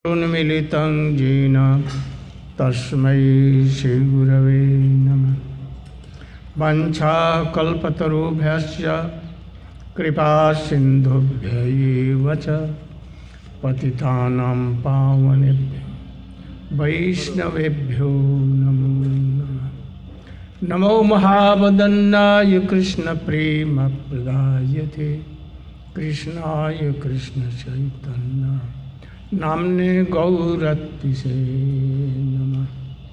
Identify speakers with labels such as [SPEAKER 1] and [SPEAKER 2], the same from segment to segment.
[SPEAKER 1] उन्मिलितं येन तस्मै श्रीगुरवे नमः। वाञ्छाकल्पतरुभ्यश्च कृपासिन्धुभ्यैव च पतितानां पावनेभ्यो वैष्णवेभ्यो नमो नमः। नमो महावदन्नाय कृष्णप्रेमप्रदायते कृष्णाय कृष्णचैतन्य नाम्ने गौरतिसे नमः।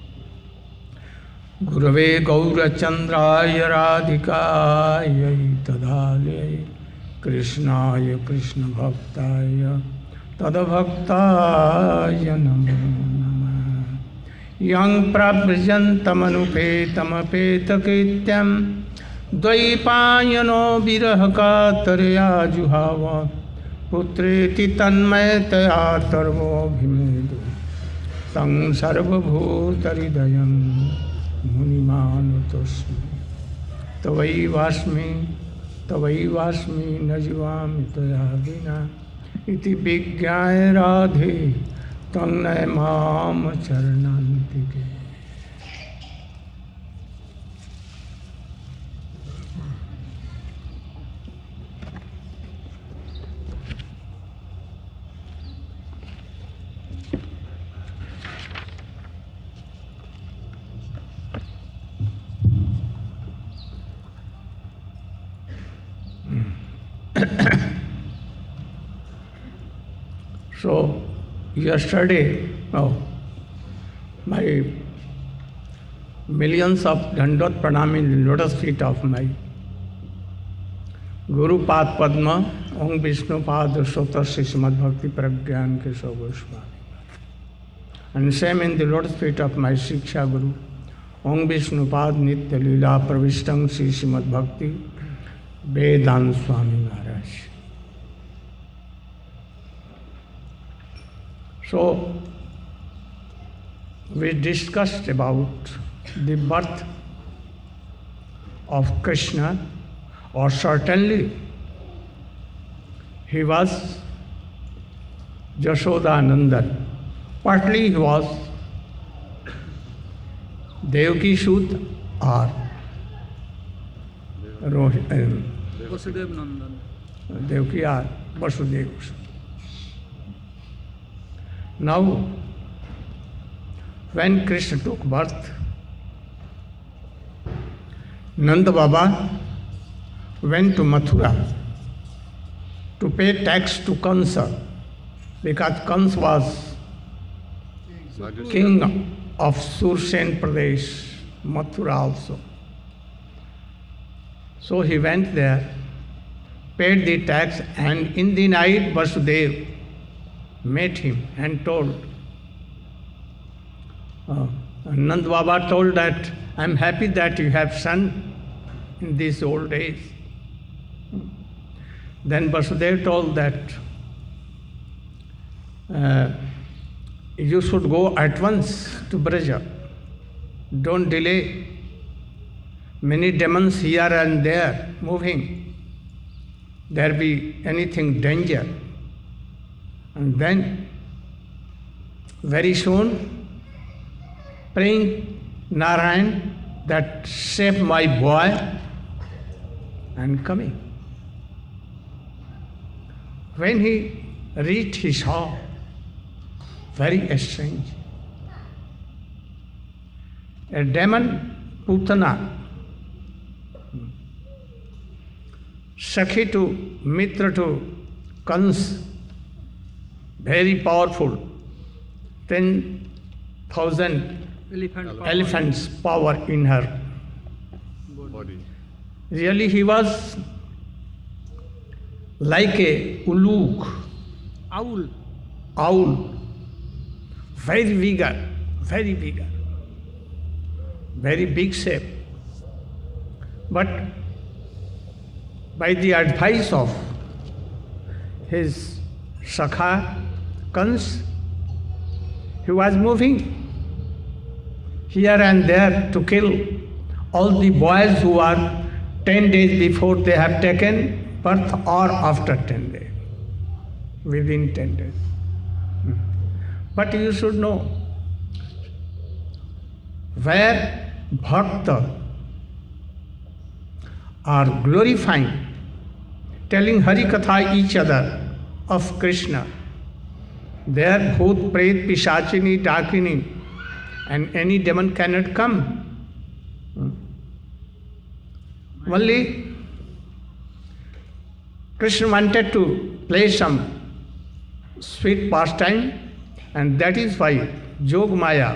[SPEAKER 1] गुरवे गौरचन्द्राय राधिकायै तदालये कृष्णाय कृष्णभक्ताय तद्भक्ताय नमो नमः। यं प्रव्रजन्तमनुपेतमपेतकृत्यं द्वैपायनो विरहकातरया जुहाव पुत्रेति तन्मयतया तर्वोऽभिनेदु तं सर्वभूतहृदयं मुनिमानुतोऽस्मि। तवैवास्मि न जीवामि त्वया विना इति विज्ञाय राधे तं नय मां चरणान्तिके। So yesterday, my millions of Dandot Pranam in the lotus feet of my Guru Pad Padma, Om Vishnu Pad Sotra Srimad Bhakti Pragyan Keshav Goswami. And same in the lotus feet of my Shiksha Guru, Om Vishnu Pad Nitya Leela Pravistang Srimad Bhakti Vedant Swami Maharaj. So, we discussed about the birth of Krishna, or certainly he was Jashodanandan. Partly he was Devaki Sut or
[SPEAKER 2] Vasudev Nandan.
[SPEAKER 1] Devaki or Vasudev Sut. Now, when Krishna took birth, Nanda Baba went to Mathura to pay tax to Kansa, because Kansa was king of Sursen Pradesh, Mathura also. So he went there, paid the tax, and in the night Vasudev met him and told, Nand Baba told that, I am happy that you have son in these old days. Then Vasudev told that you should go at once to Braja. Don't delay. Many demons here and there moving. There be anything danger. And then, very soon, praying Narayan that save my boy, and coming. When he reached, he saw very strange. A demon, Putana, Sakhi to Mitra to Kans, very powerful, 10,000 elephants power in her
[SPEAKER 2] Body.
[SPEAKER 1] Really, he was like a uluk, owl, very bigger, very big shape. But by the advice of his Sakha, Kans, he was moving here and there to kill all the boys who are 10 days before they have taken birth or after 10 days. within 10 days. But you should know, where bhakta are glorifying, telling Hari Katha each other of Krishna, there Bhoot, Pret, Pishachini, Dakini, and any demon cannot come. Only Krishna wanted to play some sweet pastime, and that is why Jog Maya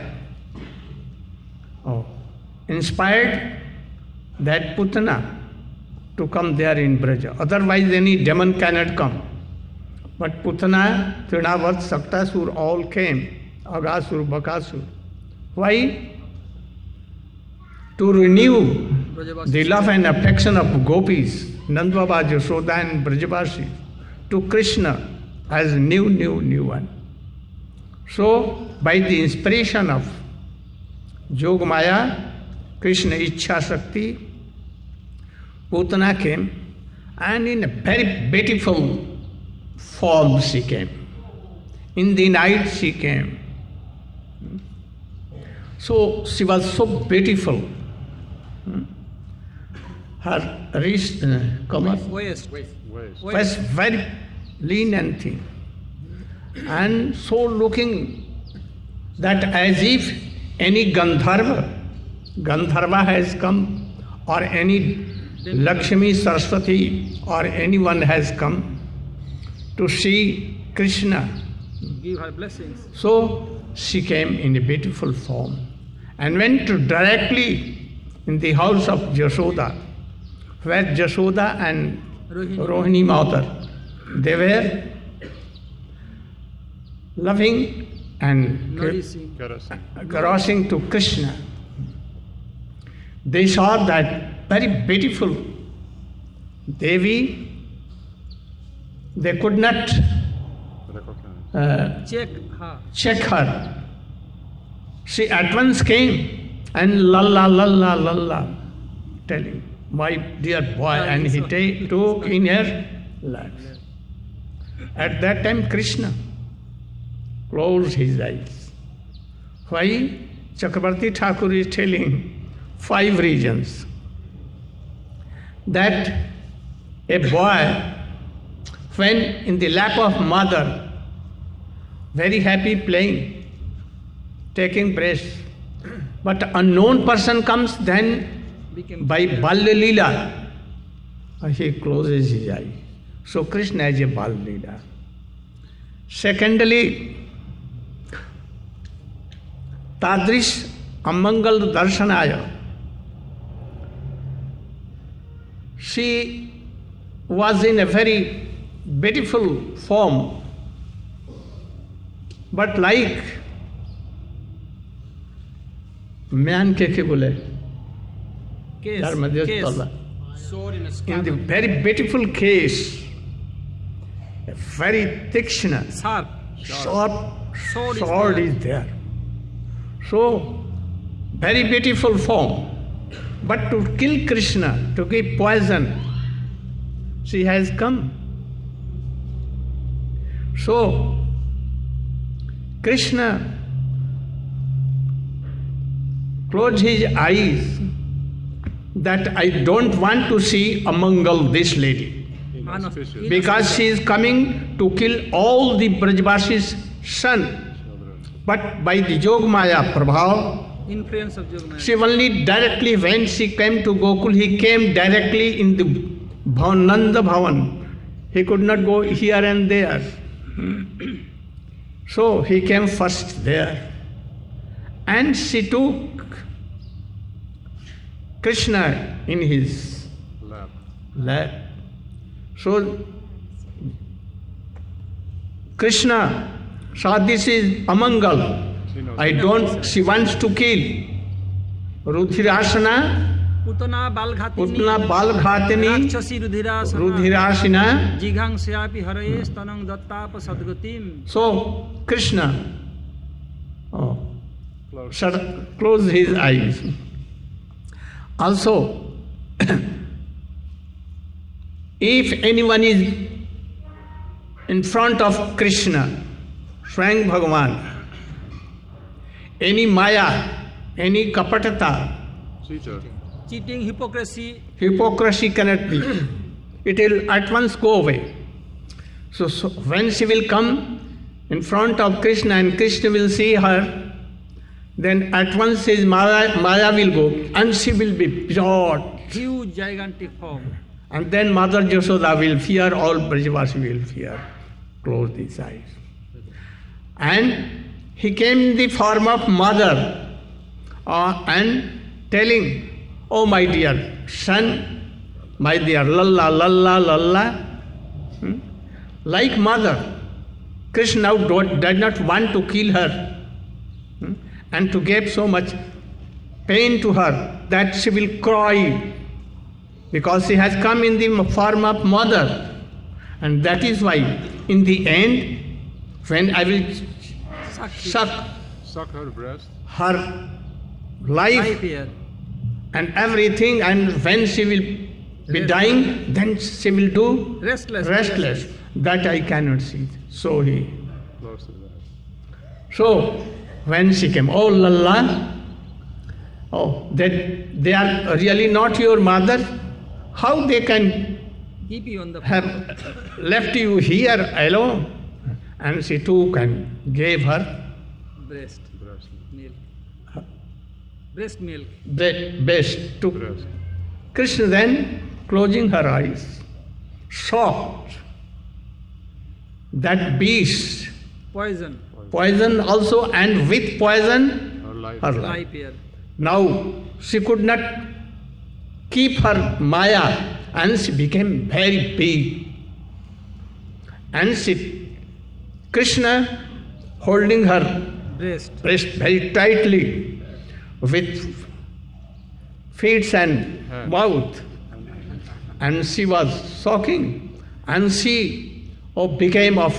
[SPEAKER 1] inspired that Putana to come there in Braja. Otherwise any demon cannot come. But Putana, Trinavat, Saktasur all came, Agasur, Bakasur. Why? To renew the love and affection of gopis, Nandbaba, Yashoda and Brajavasi, to Krishna as new one. So, by the inspiration of Yogamaya, Krishna Ichha Shakti, Putana came, and in a very beautiful form she came. In the night she came. So she was so beautiful. Her wrist,
[SPEAKER 2] Waist.
[SPEAKER 1] was very lean and thin, and so looking that as if any Gandharva has come, or any Lakshmi, Saraswati, or anyone has come to see Krishna.
[SPEAKER 2] Give her blessings.
[SPEAKER 1] So she came in a beautiful form and went directly in the house of Yashoda, where Yashoda and Rohini Mother, they were loving and caressing to Krishna. They saw that very beautiful Devi. They could not check her. She at once came and lalla, telling, my dear boy, and he took in her laps. At that time Krishna closed his eyes. Why? Chakravarti Thakur is telling 5 reasons. That a boy, when in the lap of mother, very happy playing, taking breast, but unknown person comes, then by Balya Leela, he closes his eye. So Krishna is a Balya Leela. Secondly, Tadrish Amangal Darshanaya. She was in a very beautiful form, but like man ke bole, in the very beautiful case, a very Tikshna, sharp sword is there. So, very beautiful form. But to kill Krishna, to give poison, she has come. So, Krishna closed his eyes that I don't want to see Amangal, this lady, because she is coming to kill all the Brajvasi's son. But by the Yogamaya Prabhav,
[SPEAKER 2] influence of Yogamaya,
[SPEAKER 1] she only directly, when she came to Gokul, he came directly in the Nanda Bhavan. He could not go here and there. So he came first there. And she took Krishna in his lap. So Krishna saw this is Amangal. She wants to kill. Rudhirasana,
[SPEAKER 2] Putana
[SPEAKER 1] Balghatini,
[SPEAKER 2] Rakshasi
[SPEAKER 1] Rudhirasana.
[SPEAKER 2] Jighangsyapi haraye stanang dattapa sadgatim.
[SPEAKER 1] So Krishna closed his eyes. Also, if anyone is in front of Krishna, Swayam Bhagavan, any maya, any kapatata,
[SPEAKER 3] Cheater.
[SPEAKER 2] cheating,
[SPEAKER 1] hypocrisy cannot be. It will at once go away. So when she will come in front of Krishna and Krishna will see her, then at once his Maya will go and she will be pure.
[SPEAKER 2] huge, gigantic form.
[SPEAKER 1] And then Mother Yashoda will fear, all Brajavasi will fear. Close these eyes. And he came in the form of mother and telling, oh my dear son, my dear Lalla, Lalla, Lalla. Like mother, Krishna did not want to kill her and to give so much pain to her that she will cry because she has come in the form of mother. And that is why in the end, when I will suck
[SPEAKER 3] her breast.
[SPEAKER 1] her life
[SPEAKER 2] Here.
[SPEAKER 1] and everything, and when she will be dying, then she will do
[SPEAKER 2] Restless.
[SPEAKER 1] That I cannot see. So he.
[SPEAKER 3] Close to that.
[SPEAKER 1] So when she came, oh Lalla, oh, that they are really not your mother. How they can
[SPEAKER 2] Keep you on the
[SPEAKER 1] have left you here alone? And she took and gave her
[SPEAKER 2] breast
[SPEAKER 3] Breast.
[SPEAKER 2] milk. Breast milk.
[SPEAKER 1] best to
[SPEAKER 3] Breast.
[SPEAKER 1] Krishna. Then closing her eyes, shocked that beast,
[SPEAKER 2] Poison.
[SPEAKER 1] poison also, and with poison
[SPEAKER 3] Her life.
[SPEAKER 1] her life.
[SPEAKER 2] Life here.
[SPEAKER 1] Now she could not keep her Maya and she became very big. And Krishna holding her
[SPEAKER 2] Breast.
[SPEAKER 1] breast very tightly with feet and mouth. And she was sucking. And she became of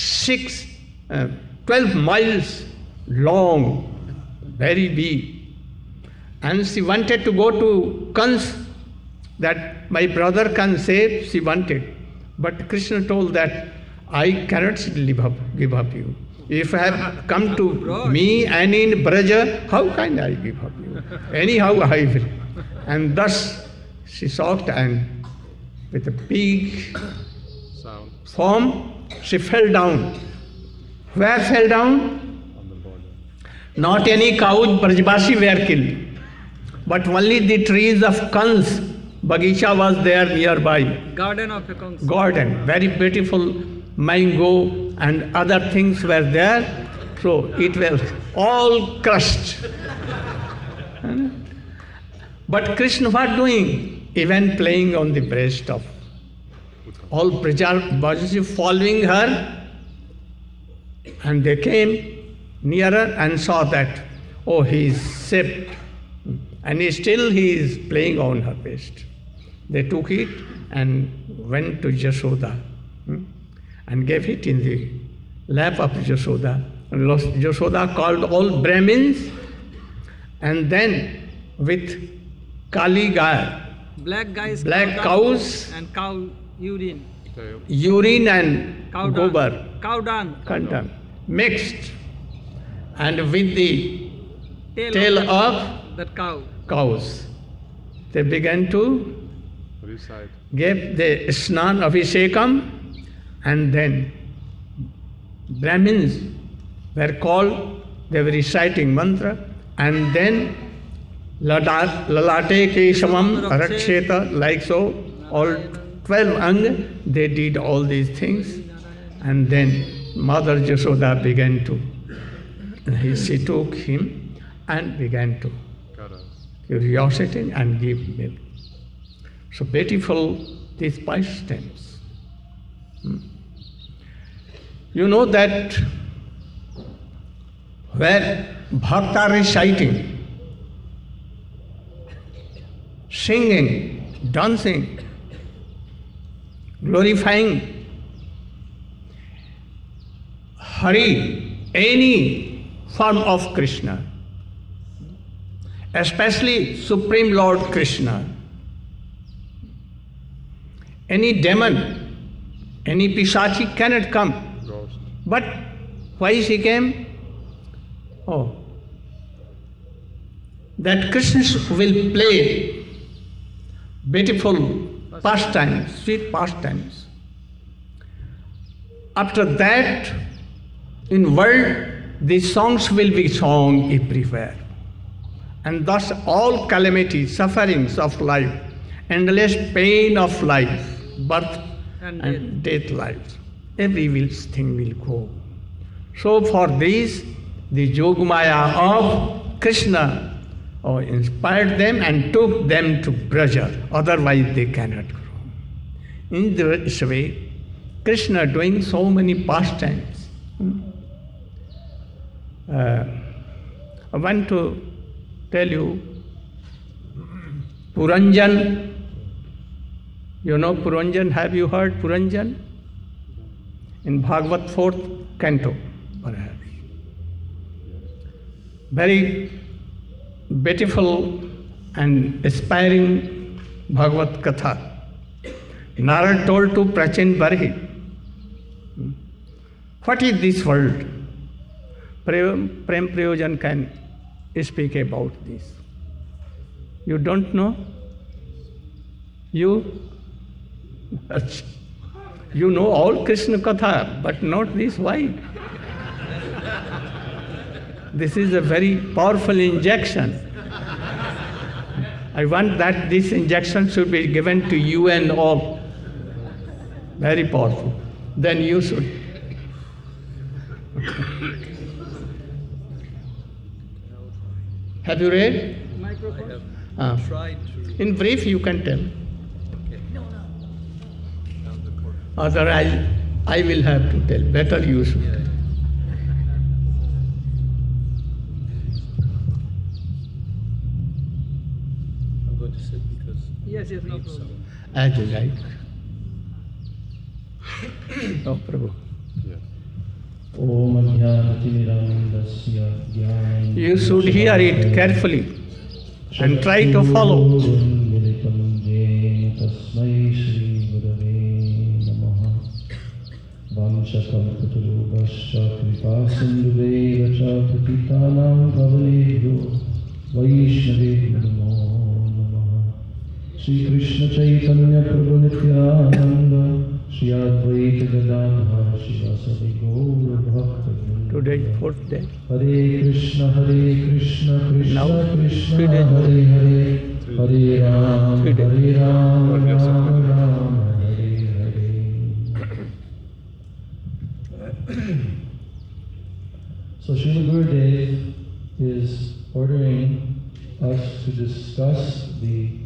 [SPEAKER 1] 12 miles long, very big. And she wanted to go to Kans, that my brother can save, she wanted. But Krishna told that I cannot give up you. If I have come to me and in Braja, how can I give up you? Anyhow I will. And thus she shocked, and with a big
[SPEAKER 3] Sound.
[SPEAKER 1] form, she fell down. Where fell down?
[SPEAKER 3] On the border.
[SPEAKER 1] Not any cows, Brajavasi were killed, but only the trees of Kans, Bagicha was there nearby.
[SPEAKER 2] Garden of Akans.
[SPEAKER 1] Garden, very beautiful mango and other things were there. So it was all crushed. But Krishna was doing? Even playing on the breast of all Brajavasi following her. And they came nearer and saw that, oh, he is saved. And he is playing on her breast. They took it and went to Yashoda and gave it in the lap of Yashoda. And Yashoda called all Brahmins, and then with Kali Gaya,
[SPEAKER 2] Black guys.
[SPEAKER 1] black cows,
[SPEAKER 2] And cow urine.
[SPEAKER 3] Tail.
[SPEAKER 1] urine and
[SPEAKER 2] Cow dung.
[SPEAKER 1] gobar,
[SPEAKER 2] Cow dung.
[SPEAKER 1] contam, mixed, and with the tail
[SPEAKER 2] of
[SPEAKER 1] of
[SPEAKER 2] that cow.
[SPEAKER 1] cows. They began to
[SPEAKER 3] Recite.
[SPEAKER 1] give the snan abhishekam, and then Brahmins were called, they were reciting mantra, and then lalate keshamam raksheta, like so, all 12 ang, they did all these things, and then Mother Yashoda began to, she took him and began to
[SPEAKER 3] Got us.
[SPEAKER 1] curiosity and give milk. So beautiful these pastimes. You know that where bhakta are reciting, singing, dancing, glorifying Hari, any form of Krishna, especially Supreme Lord Krishna, any demon, any Pisachi cannot come.
[SPEAKER 3] Ghost.
[SPEAKER 1] But why she came? Oh, that Krishna will play beautiful pastimes, sweet pastimes. After that, in world, these songs will be sung everywhere. And thus all calamities, sufferings of life, endless pain of life, birth and death lives, every thing will go. So for this, the Yogamaya of Krishna inspired them and took them to Braja, otherwise they cannot grow. In this way, Krishna doing so many pastimes. I want to tell you, Puranjan, you know Puranjan, have you heard Puranjan? In Bhagavad 4th canto, perhaps. Very beautiful and aspiring Bhagavad Katha. Narad told to Prachin Barhi, what is this world? Prem Prayojan can speak about this. You don't know? You know all Krishna Katha, but not this. Why? This is a very powerful injection. I want that this injection should be given to you and all. Very powerful. Then you should. Have you read?
[SPEAKER 2] Tried to.
[SPEAKER 1] In brief, you can tell. Otherwise, I will have to tell. Better you should.
[SPEAKER 2] I'm going to sit because. Yes, no problem.
[SPEAKER 1] As you like. Oh, Prabhu.
[SPEAKER 3] Yes.
[SPEAKER 1] You should hear it carefully and try to follow.
[SPEAKER 4] Shri Krishna Chaitanya Prabhu Nityananda Shri Advaita Gadadhara Shivasadi Gaura Bhakta.
[SPEAKER 1] Today, 4th day.
[SPEAKER 4] Hare Krishna Krishna
[SPEAKER 1] Now,
[SPEAKER 4] Krishna
[SPEAKER 1] 3 days.
[SPEAKER 4] Hare Hare Hare Ram
[SPEAKER 1] 3 days.
[SPEAKER 4] Hare Ram Ram Ram Hare Hare. So Srila Gurudev is ordering us to discuss the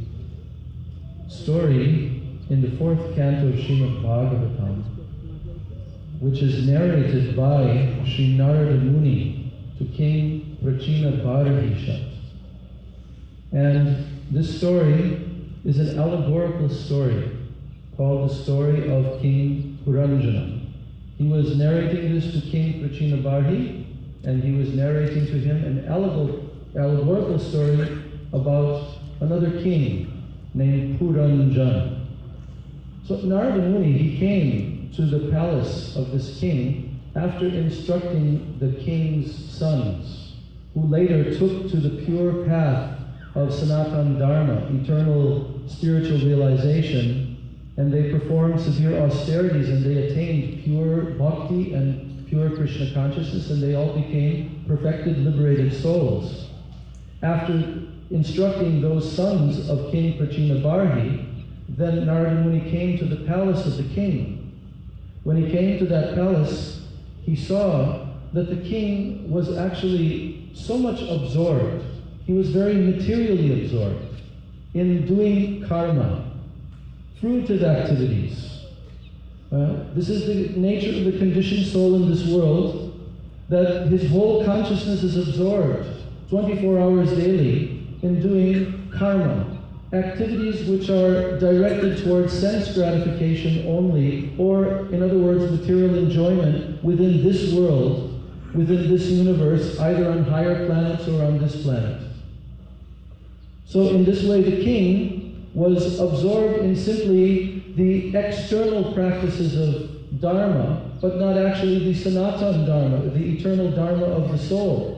[SPEAKER 4] story in the 4th canto of Srimad Bhagavatam, which is narrated by Sri Narada Muni to King Prachina Bharahesha. And this story is an allegorical story called the story of King Puranjana. He was narrating this to King Prachina Bharhi, and he was narrating to him an allegorical story about another king named Puranjana. So Narada Muni, he came to the palace of this king after instructing the king's sons, who later took to the pure path of Sanatana Dharma, eternal spiritual realization, and they performed severe austerities and they attained pure bhakti and pure Krishna consciousness, and they all became perfected, liberated souls. After instructing those sons of King Prachina Bharhi, then Narada Muni came to the palace of the king. When he came to that palace, he saw that the king was actually so much absorbed, he was very materially absorbed in doing karma, fruitive activities. This is the nature of the conditioned soul in this world, that his whole consciousness is absorbed 24 hours daily in doing karma, activities which are directed towards sense gratification only, or in other words, material enjoyment within this world, within this universe, either on higher planets or on this planet. So in this way, the king was absorbed in simply the external practices of Dharma, but not actually the Sanatana Dharma, the eternal Dharma of the soul.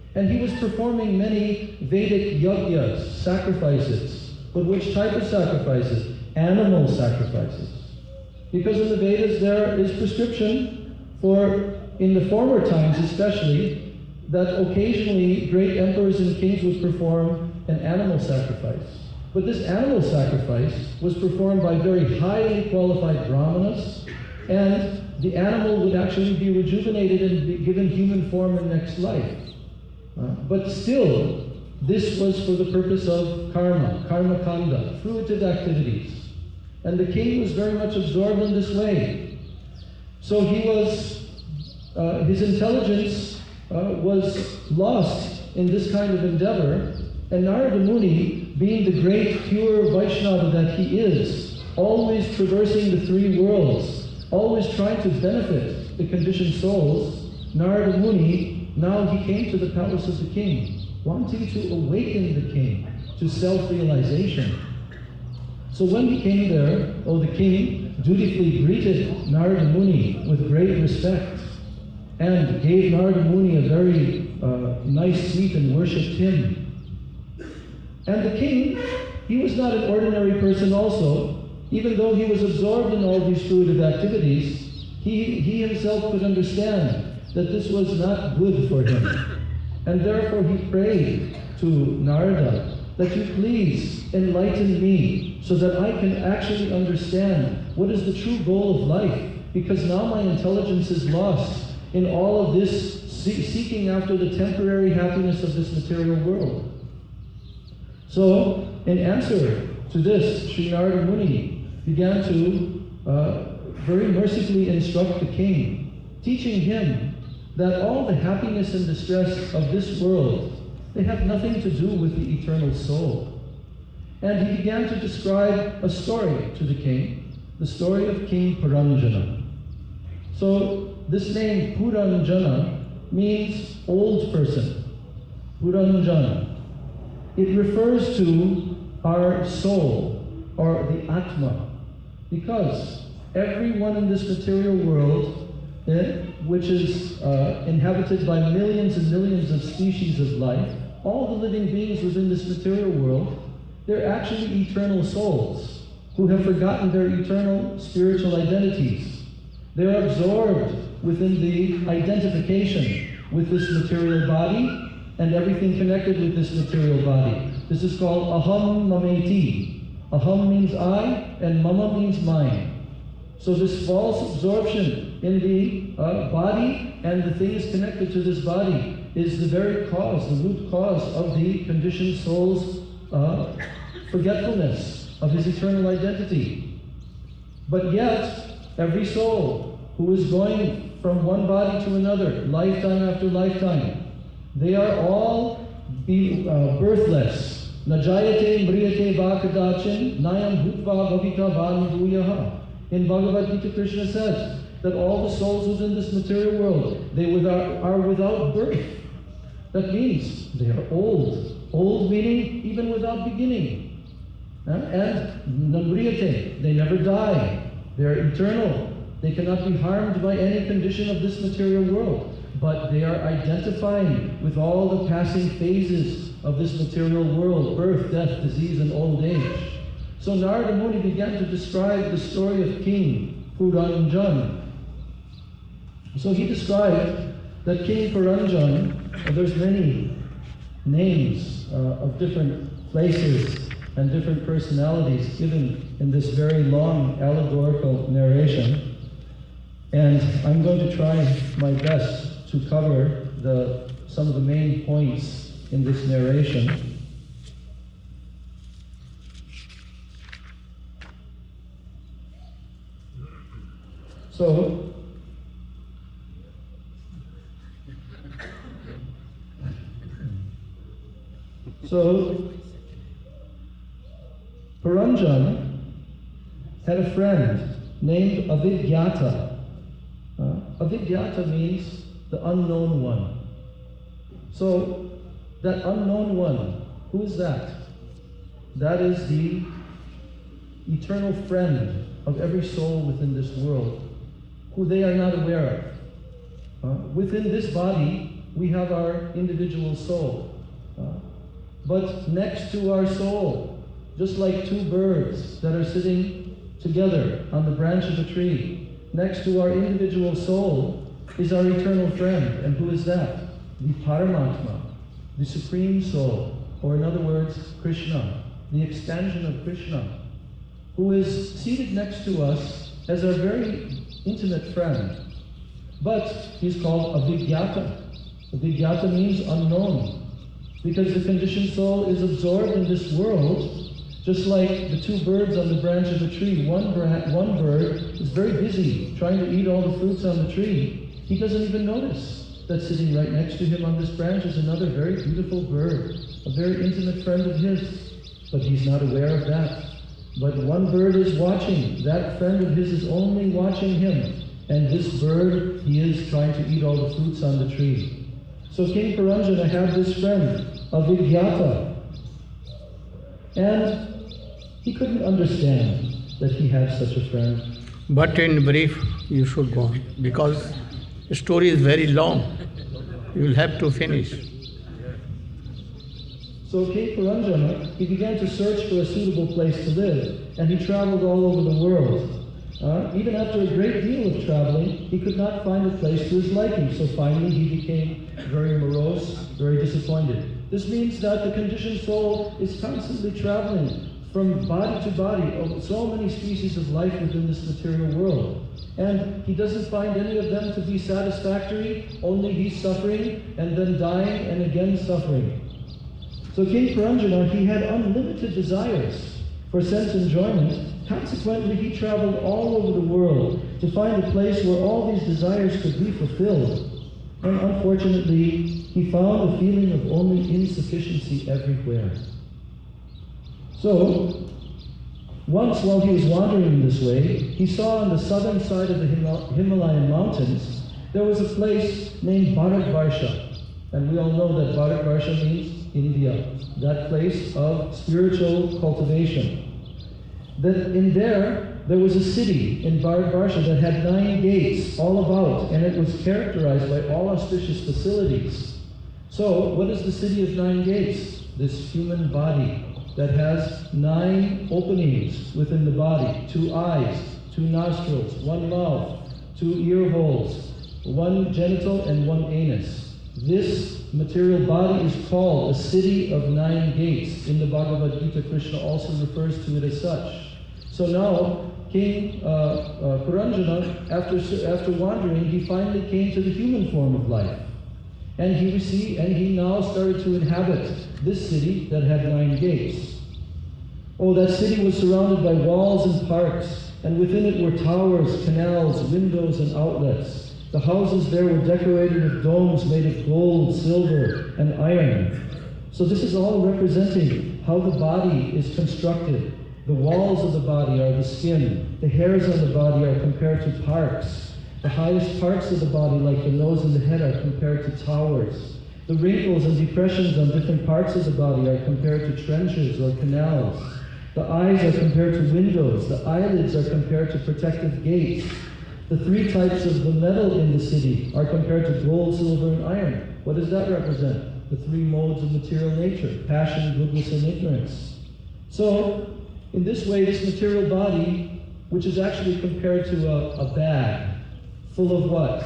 [SPEAKER 4] And he was performing many Vedic yagyas, sacrifices. But which type of sacrifices? Animal sacrifices. Because in the Vedas there is prescription for, in the former times especially, that occasionally great emperors and kings would perform an animal sacrifice. But this animal sacrifice was performed by very highly qualified brahmanas, and the animal would actually be rejuvenated and be given human form in next life. But still, this was for the purpose of karma kanda, fruitive activities. And the king was very much absorbed in this way. So he was, his intelligence was lost in this kind of endeavor, and Narada Muni, being the great pure Vaishnava that he is, always traversing the three worlds, always trying to benefit the conditioned souls, Narada Muni, now he came to the palace of the king, wanting to awaken the king to self-realization. So when he came there, the king dutifully greeted Narada Muni with great respect and gave Narada Muni a very nice seat and worshipped him. And the king, he was not an ordinary person also. Even though he was absorbed in all these fruitive activities, he himself could understand that this was not good for him. And therefore he prayed to Narada that you please enlighten me so that I can actually understand what is the true goal of life, because now my intelligence is lost in all of this seeking after the temporary happiness of this material world. So, in answer to this, Sri Narada Muni began to very mercifully instruct the king, teaching him that all the happiness and distress of this world, they have nothing to do with the eternal soul. And he began to describe a story to the king, the story of King Puranjana. So this name Puranjana means old person, Puranjana. It refers to our soul, or the Atma, because everyone in this material world, which is inhabited by millions and millions of species of life, all the living beings within this material world, they're actually eternal souls who have forgotten their eternal spiritual identities. They're absorbed within the identification with this material body and everything connected with this material body. This is called aham mameti. Aham means I, and mama means mine. So this false absorption in the body and the things connected to this body is the very cause, the root cause of the conditioned soul's forgetfulness of his eternal identity. But yet, every soul who is going from one body to another, lifetime after lifetime, they are all birthless. Najayate mriyate vakadachin nayam bhutva bhavika vanivuyaha. In Bhagavad Gita, Krishna says that all the souls within this material world, they are without birth. That means they are old. Old meaning even without beginning. And namriyate, they never die. They are eternal. They cannot be harmed by any condition of this material world. But they are identifying with all the passing phases of this material world, birth, death, disease, and old age. So Narada Muni began to describe the story of King Puranjan. So he described that King Puranjan, there's many names of different places and different personalities given in this very long allegorical narration. And I'm going to try my best to cover some of the main points in this narration. So Puranjan had a friend named Avidyata. Avidyata means the unknown one. So that unknown one, who is that? That is the eternal friend of every soul within this world, who they are not aware of. Within this body, we have our individual soul. But next to our soul, just like two birds that are sitting together on the branch of a tree, next to our individual soul is our eternal friend. And who is that? The Paramatma, the Supreme Soul, or in other words, Krishna, the expansion of Krishna, who is seated next to us as our very intimate friend. But he's called Avigyata. Avigyata means unknown, because the conditioned soul is absorbed in this world, just like the two birds on the branch of a tree. One bird is very busy trying to eat all the fruits on the tree. He doesn't even notice that sitting right next to him on this branch is another very beautiful bird, a very intimate friend of his. But he's not aware of that. But one bird is watching. That friend of his is only watching him. And this bird, he is trying to eat all the fruits on the tree. So King Puranjana had this friend, Avigyata. And he couldn't understand that he had such a friend.
[SPEAKER 1] But in brief, you should go on, because the story is very long. You will have to finish.
[SPEAKER 4] So King Puranjana, he began to search for a suitable place to live, and he traveled all over the world. Even after a great deal of traveling, he could not find a place to his liking, so finally he became very morose, very disappointed. This means that the conditioned soul is constantly traveling from body to body of so many species of life within this material world. And he doesn't find any of them to be satisfactory, only he's suffering and then dying and again suffering. So King Puranjana, he had unlimited desires for sense enjoyment. Consequently, he traveled all over the world to find a place where all these desires could be fulfilled. And unfortunately, he found a feeling of only insufficiency everywhere. So, once while he was wandering in this way, he saw on the southern side of the Himalayan mountains, there was a place named Bharatvarsha. And we all know that Bharatvarsha means India, that place of spiritual cultivation. That in there was a city in Bharatvarsha that had 9 gates all about, and it was characterized by all auspicious facilities. So, what is the city of 9 gates? This human body that has 9 openings within the body, 2 eyes, 2 nostrils, 1 mouth, 2 ear holes, 1 genital and 1 anus. This material body is called a city of 9 gates. In the Bhagavad Gita, Krishna also refers to it as such. So now, King Puranjana, after wandering, he finally came to the human form of life. And he now started to inhabit this city that had 9 gates. Oh, that city was surrounded by walls and parks, and within it were towers, canals, windows, and outlets. The houses there were decorated with domes made of gold, silver, and iron. So this is all representing how the body is constructed. The walls of the body are the skin. The hairs on the body are compared to parks. The highest parts of the body, like the nose and the head, are compared to towers. The wrinkles and depressions on different parts of the body are compared to trenches or canals. The eyes are compared to windows. The eyelids are compared to protective gates. The 3 types of the metal in the city are compared to gold, silver, and iron. What does that represent? The 3 modes of material nature: passion, goodness, and ignorance. So, in this way, this material body, which is actually compared to a bag full of what?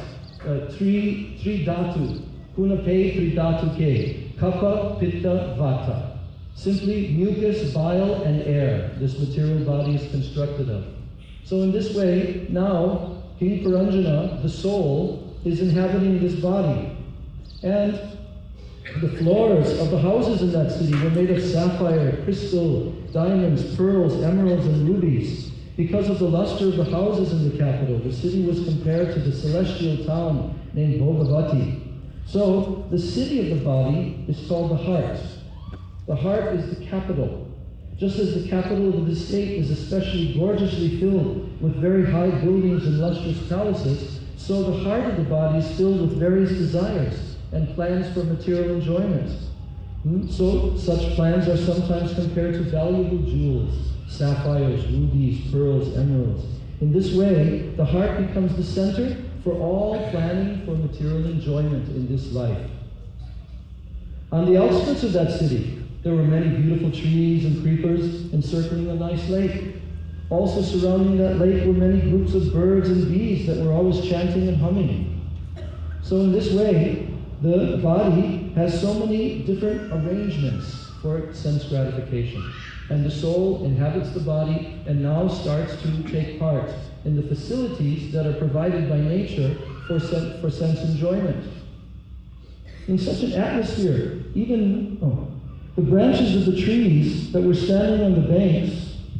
[SPEAKER 4] 3 dhatu. Kunape 3 dhatu ke. Kapha, pitta, vata. Simply mucus, bile, and air. This material body is constructed of. So in this way, now, King Puranjana, the soul, is inhabiting this body. And the floors of the houses in that city were made of sapphire, crystal, diamonds, pearls, emeralds, and rubies. Because of the luster of the houses in the capital, the city was compared to the celestial town named Bhogavati. So, the city of the body is called the heart. The heart is the capital. Just as the capital of the state is especially gorgeously filled with very high buildings and lustrous palaces, so the heart of the body is filled with various desires and plans for material enjoyment. So such plans are sometimes compared to valuable jewels, sapphires, rubies, pearls, emeralds. In this way, the heart becomes the center for all planning for material enjoyment in this life. On the outskirts of that city, there were many beautiful trees and creepers encircling a nice lake. Also surrounding that lake were many groups of birds and bees that were always chanting and humming. So in this way, the body has so many different arrangements for sense gratification. And the soul inhabits the body and now starts to take part in the facilities that are provided by nature for sense enjoyment. In such an atmosphere, even the branches of the trees that were standing on the banks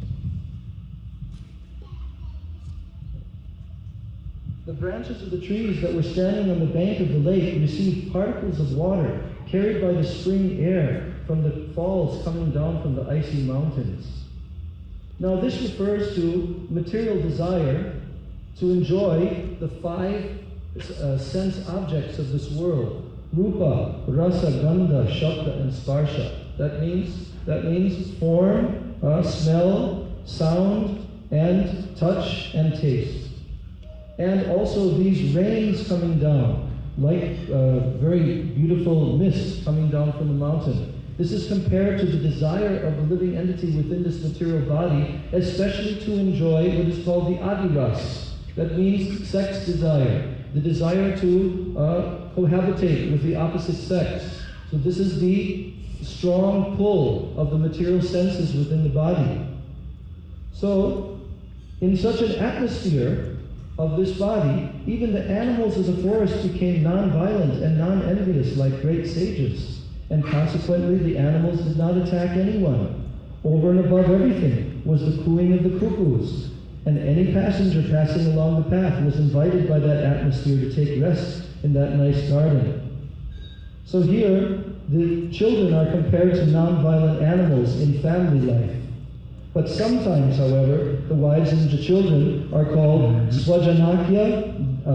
[SPEAKER 4] of the lake received particles of water carried by the spring air from the falls coming down from the icy mountains. Now this refers to material desire to enjoy the 5 sense objects of this world: Rupa, Rasa, Gandha, Shabda, and Sparsha. That means form, smell, sound, and touch and taste. And also these rains coming down, like very beautiful mist coming down from the mountain. This is compared to the desire of the living entity within this material body, especially to enjoy what is called the adiras. That means sex desire, the desire to cohabitate with the opposite sex. So this is the strong pull of the material senses within the body. So, in such an atmosphere of this body, even the animals of the forest became non-violent and non-envious like great sages. And consequently, the animals did not attack anyone. Over and above everything was the cooing of the cuckoos. And any passenger passing along the path was invited by that atmosphere to take rest in that nice garden. So here, the children are compared to non-violent animals in family life. But sometimes, however, the wives and the children are called Swajanakya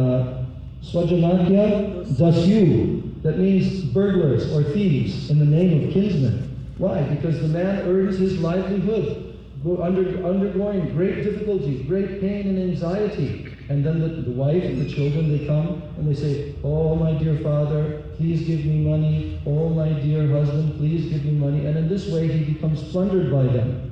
[SPEAKER 4] Dasyu. That means burglars or thieves in the name of kinsmen. Why? Because the man earns his livelihood, undergoing great difficulty, great pain and anxiety. And then the wife and the children, they come and they say, "Oh, my dear father, please give me money. Oh, my dear husband, please give me money." And in this way, he becomes plundered by them.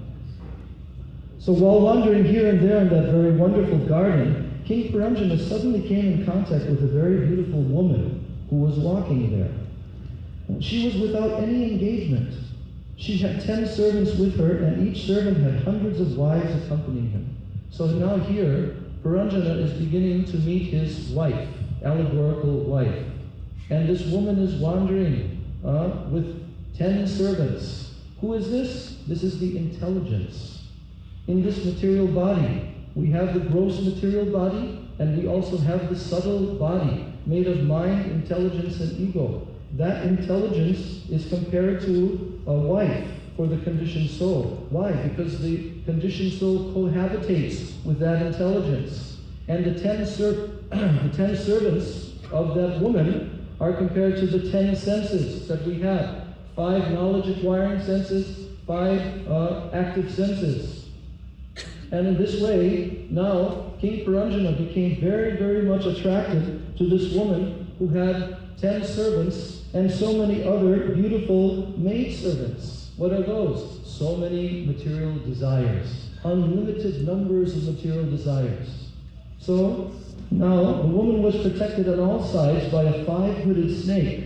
[SPEAKER 4] So while wandering here and there in that very wonderful garden, King Puranjana suddenly came in contact with a very beautiful woman who was walking there. She was without any engagement. She had 10 servants with her, and each servant had hundreds of wives accompanying him. So now here, Puranjana is beginning to meet his wife, allegorical wife. And this woman is wandering with 10 servants. Who is this? This is the intelligence. In this material body, we have the gross material body, and we also have the subtle body, made of mind, intelligence, and ego. That intelligence is compared to a wife for the conditioned soul. Why? Because the conditioned soul cohabitates with that intelligence. And the 10 servants of that woman are compared to the 10 senses that we have. 5 knowledge-acquiring senses, 5 active senses. And in this way, now, King Puranjana became very, very much attracted to this woman who had 10 servants and so many other beautiful maidservants. What are those? So many material desires. Unlimited numbers of material desires. So, now, the woman was protected on all sides by a 5-hooded snake.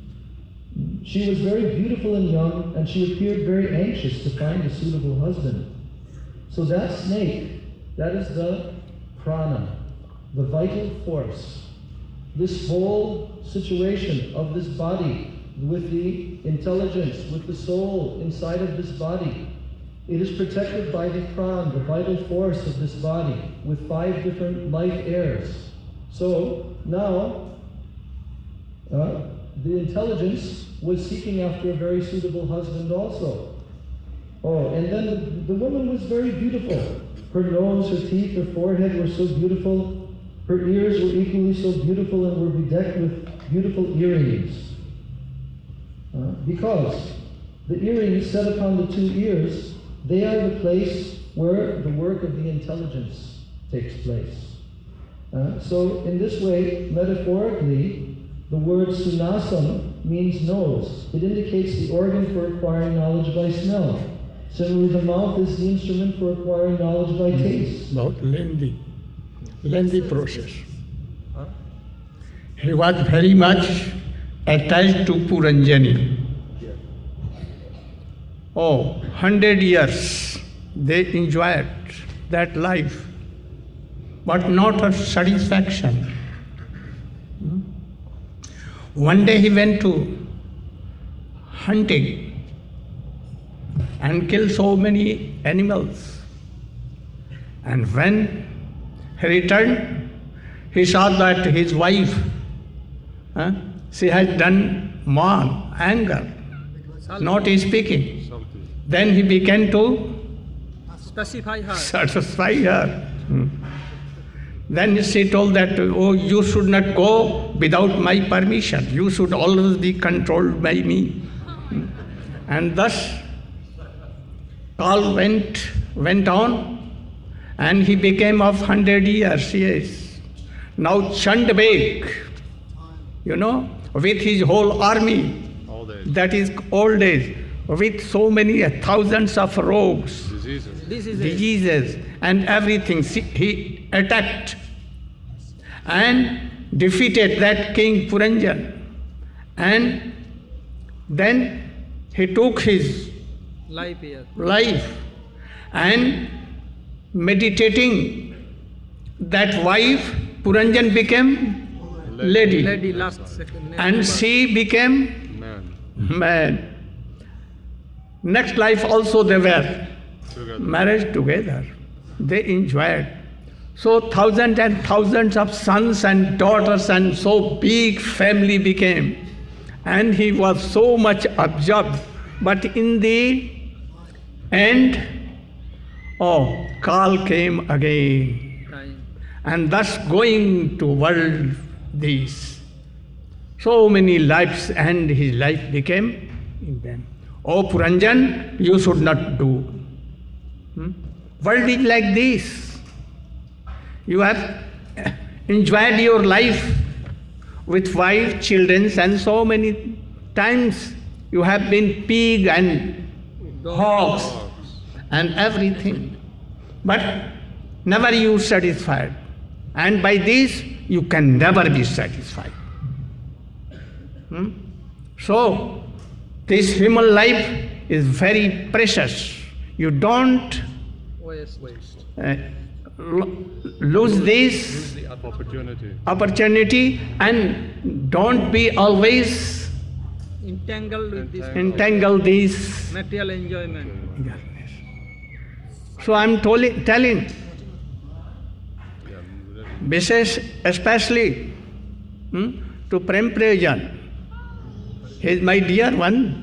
[SPEAKER 4] She was very beautiful and young, and she appeared very anxious to find a suitable husband. So that snake, that is the prana, the vital force. This whole situation of this body with the intelligence, with the soul inside of this body, it is protected by the prana, the vital force of this body, with 5 different life airs. So now, the intelligence was seeking after a very suitable husband also. Oh, and then the woman was very beautiful. Her nose, her teeth, her forehead were so beautiful. Her ears were equally so beautiful and were bedecked with beautiful earrings. Because the earrings set upon the 2 ears, they are the place where the work of the intelligence takes place. So in this way, metaphorically, the word sunasam means nose. It indicates the organ for acquiring knowledge by smell. Similarly, the mouth is the instrument for acquiring knowledge by taste.
[SPEAKER 1] बहुत lengthy process. He was very much attached to Puranjani. 100 years they enjoyed that life, but not a satisfaction. One day he went to hunting and killed so many animals. And when he returned, he saw that his wife, she had done more anger, not speaking. Then he began to
[SPEAKER 2] Specify her.
[SPEAKER 1] satisfy her. Then she told that, you should not go without my permission. You should always be controlled by me. And thus, Kal went on, and he became of 100 years, yes. Now Chandbek, with his whole army, that is old age, with so many thousands of rogues, diseases and everything, he attacked and defeated that king Puranjan. And then he took his life and meditating that wife, Puranjan became lady
[SPEAKER 2] last second.
[SPEAKER 1] and she became man. Next life also they were married together. They enjoyed. So thousands and thousands of sons and daughters, and so big family became. And he was so much absorbed. But in the end, Kal came again. And thus going to world these. So many lives, and his life became in them. Puranjan, you should not do. World is like this. You have enjoyed your life with wife, children, and so many times you have been pig and hogs and everything. But never you satisfied. And by this, you can never be satisfied. So, this human life is very precious. You don't lose this opportunity, and don't be always entangled this
[SPEAKER 2] material enjoyment.
[SPEAKER 1] So I'm telling, especially to Prem Prayojan. He is my dear one.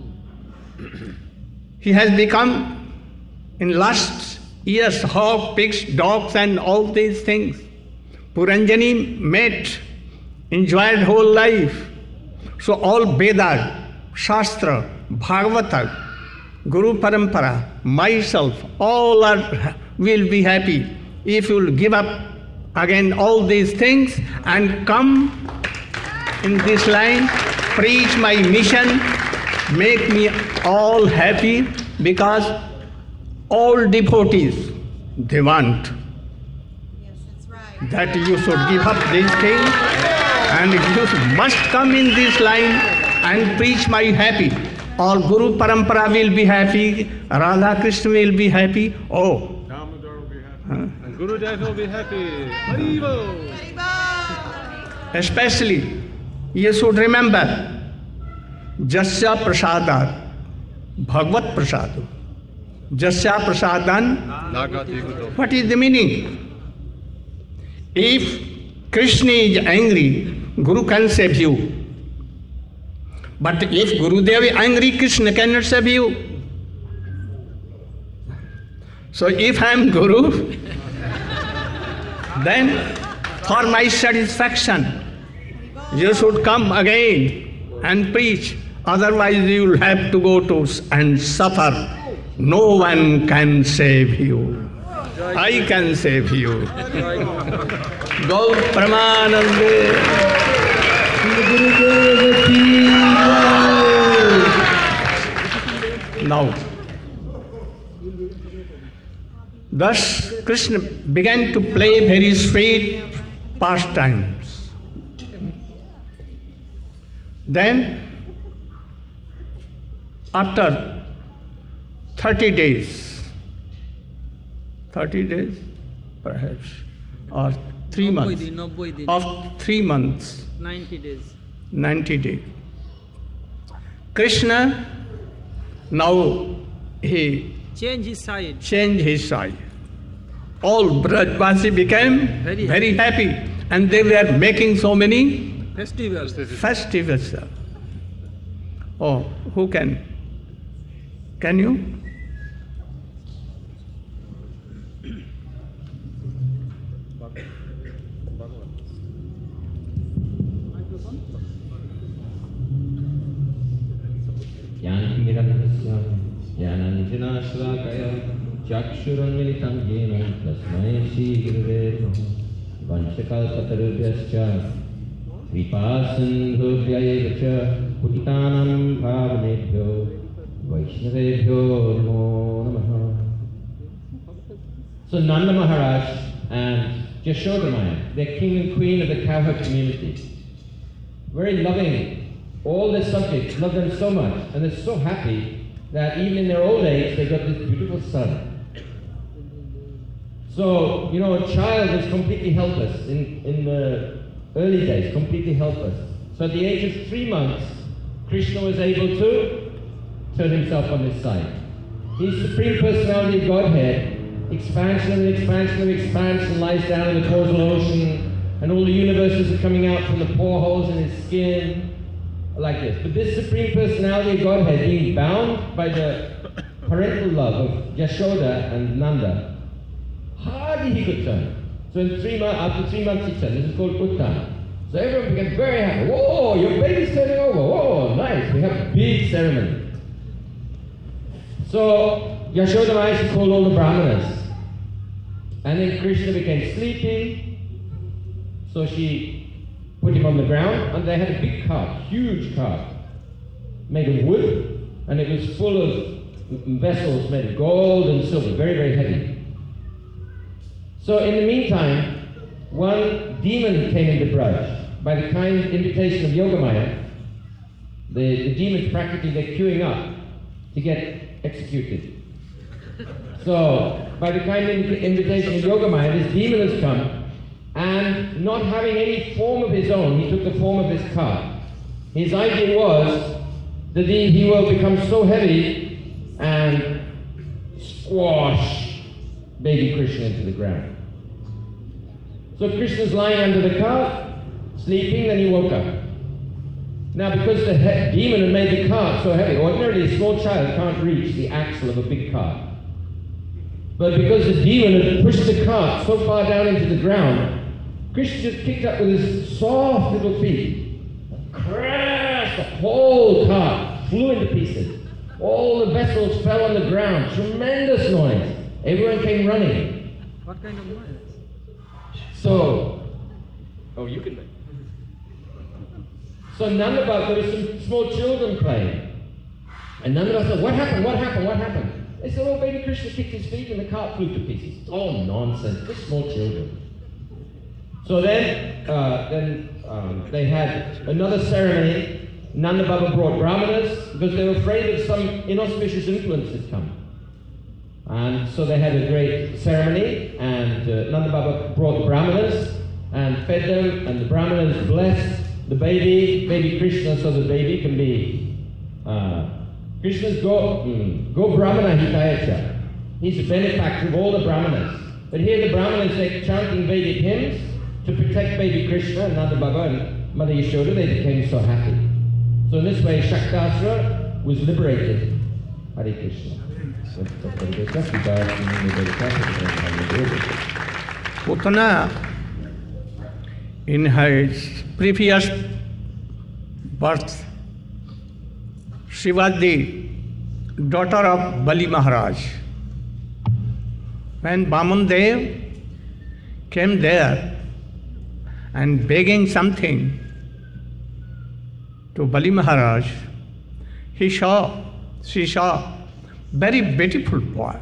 [SPEAKER 1] He has become, in last years, hog, pigs, dogs, and all these things. Puranjani met, enjoyed whole life. So all Vedas, Shastra, Bhagavata, Guru Parampara, myself, all will be happy if you will give up again all these things and come in this line, preach my mission, make me all happy, because all devotees, they want that you should give up these things and you must come in this line and preach my happy. All Guru Parampara will be happy, Radha Krishna will be happy.
[SPEAKER 3] Damodar will be happy. And Gurudev will be happy. Haribo!
[SPEAKER 1] Especially, you should remember, Jasya Prasadat, Bhagavad Prasadu. Jasya Prasadan, what is the meaning? If Krishna is angry, Guru can save you. But if Gurudev is angry, Krishna cannot save you. So if I am Guru, then for my satisfaction, you should come again and preach. Otherwise you will have to go to and suffer. No one can save you. I can save you. Gaur Pramanande. Now, thus Krishna began to play very sweet pastimes. Then, after 30 days perhaps, or 3 months,
[SPEAKER 2] 90 दिन,
[SPEAKER 1] of 3 months,
[SPEAKER 2] 90 days.
[SPEAKER 1] 90 days. Krishna, now he
[SPEAKER 2] Change his side.
[SPEAKER 1] changed his side. All Brajvasi became
[SPEAKER 2] Very
[SPEAKER 1] very happy, and they were making so many
[SPEAKER 2] Festivals.
[SPEAKER 1] festivals. Oh, who can? Can you?
[SPEAKER 5] ज्ञानाञ्जनाश्लाकया चक्षुरुन्मिलितं येन तस्मै श्रीगुरवे नमः वंशकल्पतरुभ्यश्च कृपासिन्धुभ्य एव च पतितानां पावनेभ्यो वैष्णवेभ्यो नमो नमः. So Nanda Maharaj and Yashoda Maya, the king and queen of the cowherd community, very loving, all their subjects love them so much, and they're so happy that even in their old age, they got this beautiful son. So, you know, a child is completely helpless in the early days, completely helpless. So at the age of 3 months, Krishna was able to turn himself on his side. He's Supreme Personality of Godhead, expansion and expansion and expansion lies down in the causal ocean, and all the universes are coming out from the poreholes in his skin, like this. But this Supreme Personality of Godhead, being bound by the parental love of Yashoda and Nanda, hardly he could turn. So in after 3 months he turned. This is called Uttan. So everyone became very happy. Whoa, your baby's turning over. Whoa, nice. We have a big ceremony. So Yashoda Maya called all the Brahmanas. And then Krishna became sleepy. So she put him on the ground, and they had a big cart, huge cart, made of wood, and it was full of vessels made of gold and silver, very, very heavy. So in the meantime, one demon came into Braj. By the kind invitation of Yogamaya, the demons practically, they're queuing up to get executed. So by the kind invitation of Yogamaya, this demon has come, and not having any form of his own, he took the form of his cart. His idea was that he will become so heavy and squash baby Krishna into the ground. So Krishna's lying under the cart, sleeping, then he woke up. Now because the demon had made the cart so heavy, ordinarily a small child can't reach the axle of a big cart. But because the demon had pushed the cart so far down into the ground, Krishna just kicked up with his soft little feet. Crash! The whole cart flew into pieces. All the vessels fell on the ground. Tremendous noise. Everyone came running.
[SPEAKER 2] What kind of noise?
[SPEAKER 5] So, you can make. So Nanda Baba, there were some small children playing. And Nanda Baba said, what happened? What happened? What happened? They said, oh, baby Krishna kicked his feet and the cart flew to pieces. Oh, nonsense. Just small children. So then they had another ceremony. Nanda Baba brought Brahmanas because they were afraid that some inauspicious influence had come. And so they had a great ceremony, and Nanda Baba brought Brahmanas and fed them, and the Brahmanas blessed the baby Krishna, so the baby can be Krishna's go Brahmana Hitayacha. He's a benefactor of all the Brahmanas. But here the Brahmanas, they're chanting Vedic hymns to protect baby Krishna, and Nanda Baba and Mother Yashoda, they became so happy. So in this way, Shaktasura was liberated. Hare Krishna.
[SPEAKER 1] Putana, in her previous birth, she was the daughter of Bali Maharaj. When Baman Dev came there and begging something to Bali Maharaj, she saw very beautiful boy.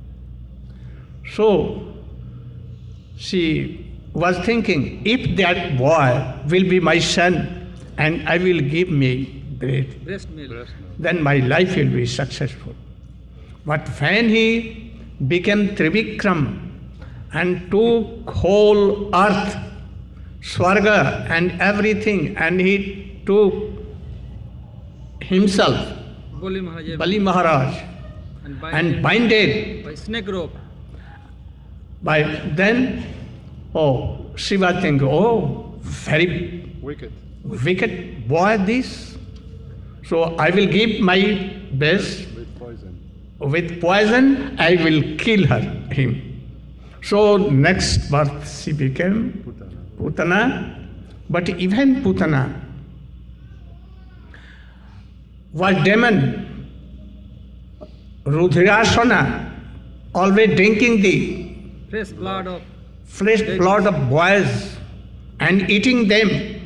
[SPEAKER 1] So she was thinking, if that boy will be my son and I will give me
[SPEAKER 2] breast milk.
[SPEAKER 1] then my life will be successful. But when he became Trivikram and took whole earth, Swarga and everything, and he took himself, Bali Maharaj, and binded
[SPEAKER 2] by snake rope.
[SPEAKER 1] by then, Shiva think, very wicked boy this. So I will give my best. With poison, I will kill him. So next birth she became Putana. But even Putana was demon, Rudhrasana, always drinking the
[SPEAKER 2] Fresh blood of
[SPEAKER 1] boys and eating them.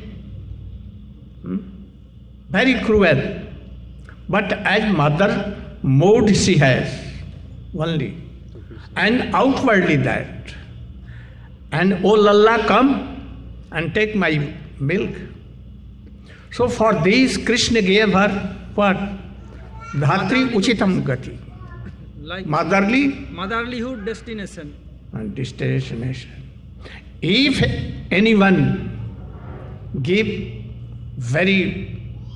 [SPEAKER 1] Very cruel. But as mother, mood she has only, and outwardly that. And oh Lalla, come and take my milk. So for this, Krishna gave her what? Dhatri Uchitam Gati.
[SPEAKER 2] like
[SPEAKER 1] Motherlyhood
[SPEAKER 2] destination.
[SPEAKER 1] And destination. If anyone give very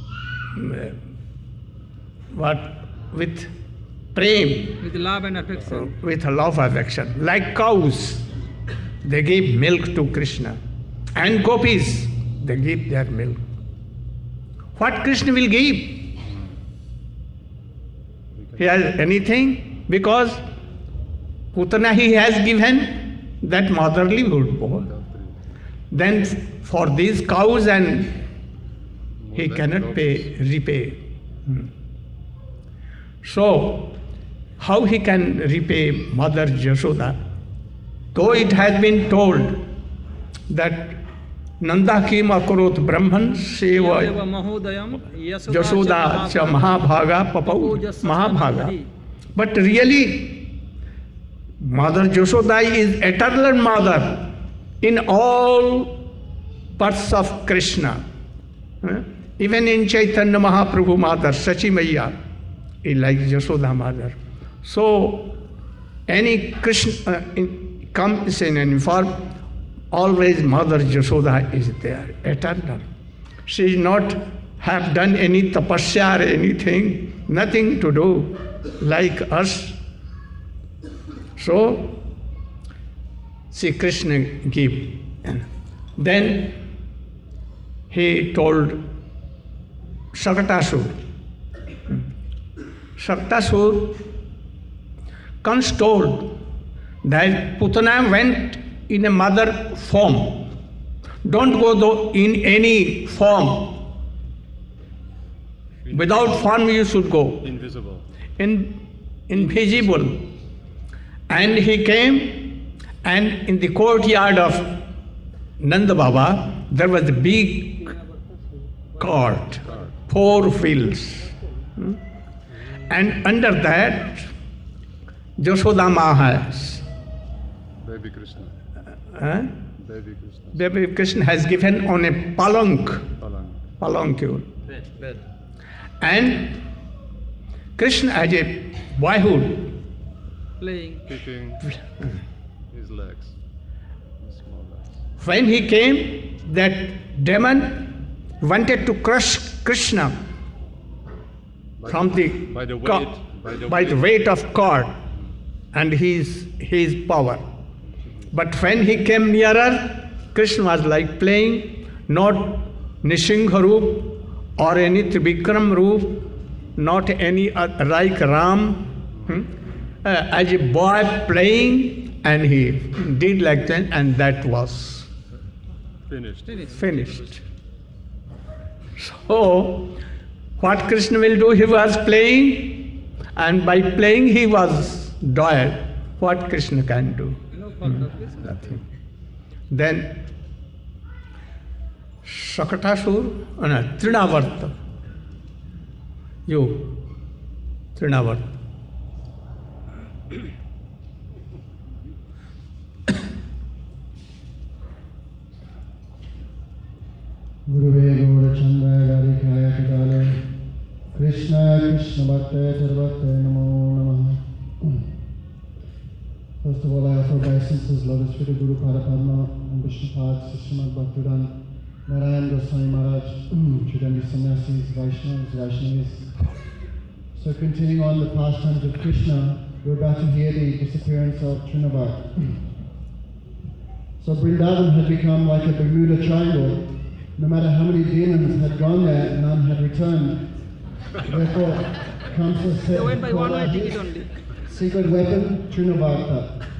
[SPEAKER 1] with prem,
[SPEAKER 2] With love and affection.
[SPEAKER 1] with love affection, like cows, they give milk to Krishna, and gopis, they give their milk. What Krishna will give? He has anything, because Putana he has given that motherlyhood. Then for these cows and he cannot repay. So how he can repay Mother Jashoda? Though it has been told that Nanda kim akurot Brahman seva Jashoda cha Mahabhaga papau Mahabhaga. But really, Mother Jashoda is eternal mother in all parts of Krishna. Even in Chaitanya Mahaprabhu Mother, Sachi Maiya is like Jashoda Mother. So, any Krishna comes in any form, always Mother Jashoda is there, eternal. She is not have done any tapasya or anything, nothing to do like us. So, see Krishna give. Then he told Shakatasur. Shakatasur comes told that Putana went in a mother form. Don't go in any form. Without form you should go.
[SPEAKER 3] Invisible.
[SPEAKER 1] Invisible. And he came, and in the courtyard of Nanda Baba, there was a big court, 4 fields. And under that, Jashoda Ma has.
[SPEAKER 3] Baby Krishna. Baby Krishna.
[SPEAKER 1] Baby Krishna has given on a palanquin. And Krishna as a boyhood,
[SPEAKER 2] Playing.
[SPEAKER 3] Kicking his legs. His small legs.
[SPEAKER 1] when he came, that demon wanted to crush Krishna by the weight of cord and his power. But when he came nearer, Krishna was like playing, not Nishingha Roop or any Trivikram Roop, not any like Ram, as a boy playing, and he did like that, and that was finished. So, what Krishna will do? He was playing, and by playing he was died. What Krishna can do? Nothing. Then શકટાસુર અને તૃણાવર્ત યુગ તૃણાવર્ત
[SPEAKER 6] Gurave Gaurachandra Radhikaya Kadale Krishna Krishna Bhakta Tarvakta Namo Namaha. First of all, I offer obeisances, Lotus Feet of Guru Parapadma and Vishnupad, Srimad Bhaktivedanta, Narayan Goswami Maharaj, Chudandi Sannyasis, Vaishnavis. So continuing on the pastimes of Krishna, we're about to hear the disappearance of Trinavat. So Vrindavan had become like a Bermuda Triangle. No matter how many demons had gone there, none had returned. Therefore, Kamsa said,
[SPEAKER 2] They went by
[SPEAKER 6] "Call
[SPEAKER 2] one way
[SPEAKER 6] out
[SPEAKER 2] ticket
[SPEAKER 6] his
[SPEAKER 2] only."
[SPEAKER 6] secret weapon, Trinavarta.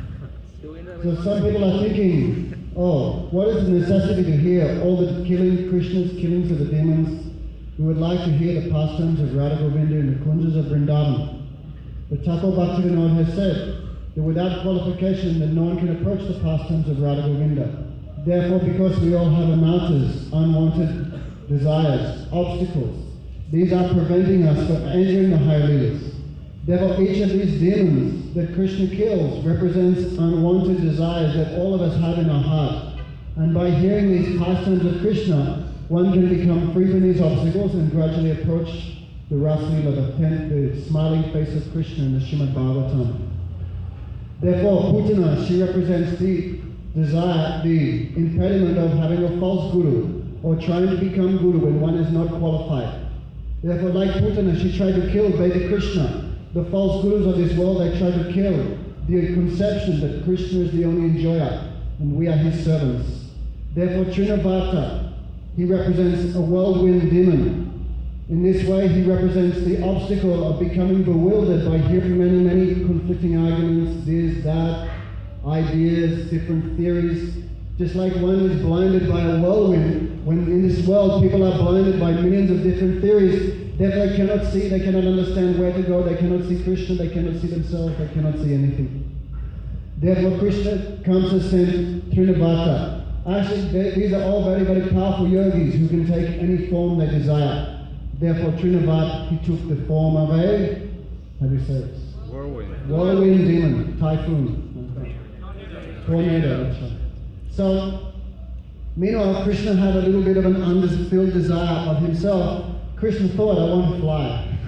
[SPEAKER 6] So some people are thinking, oh, what is the necessity to hear all the Krishna's killings of the demons? We would like to hear the pastimes of Radha Govinda in the kunjas of Vrindavan. But Thakur Bhaktivinoda has said that without qualification that no one can approach the pastimes of Radha Govinda. Therefore, because we all have anarthas, unwanted desires, obstacles, these are preventing us from entering the higher leelas. Therefore, each of these demons that Krishna kills represents unwanted desires that all of us have in our heart. And by hearing these pastimes of Krishna, one can become free from these obstacles and gradually approach the Raslila, the smiling face of Krishna in the Srimad Bhagavatam. Therefore, Putana, she represents the desire, the impediment of having a false guru or trying to become guru when one is not qualified. Therefore, like Putana, she tried to kill Veda Krishna. The false gurus of this world, they try to kill the conception that Krishna is the only enjoyer and we are his servants. Therefore, Trinavarta, he represents a whirlwind demon. In this way, he represents the obstacle of becoming bewildered by hearing many conflicting arguments, this, that, ideas, different theories. Just like one is blinded by a whirlwind, when in this world people are blinded by millions of different theories, therefore they cannot see, they cannot understand where to go, they cannot see Krishna, they cannot see themselves, they cannot see anything. Therefore Krishna comes to send Trinavarta. Actually, these are all very powerful yogis who can take any form they desire. Therefore Trinavarta, he took the form of a, how do you say it? Whirlwind demon, typhoon. Tornado, that's right. So, meanwhile, Krishna had a little bit of an unfulfilled desire of himself. Krishna thought, I want to fly.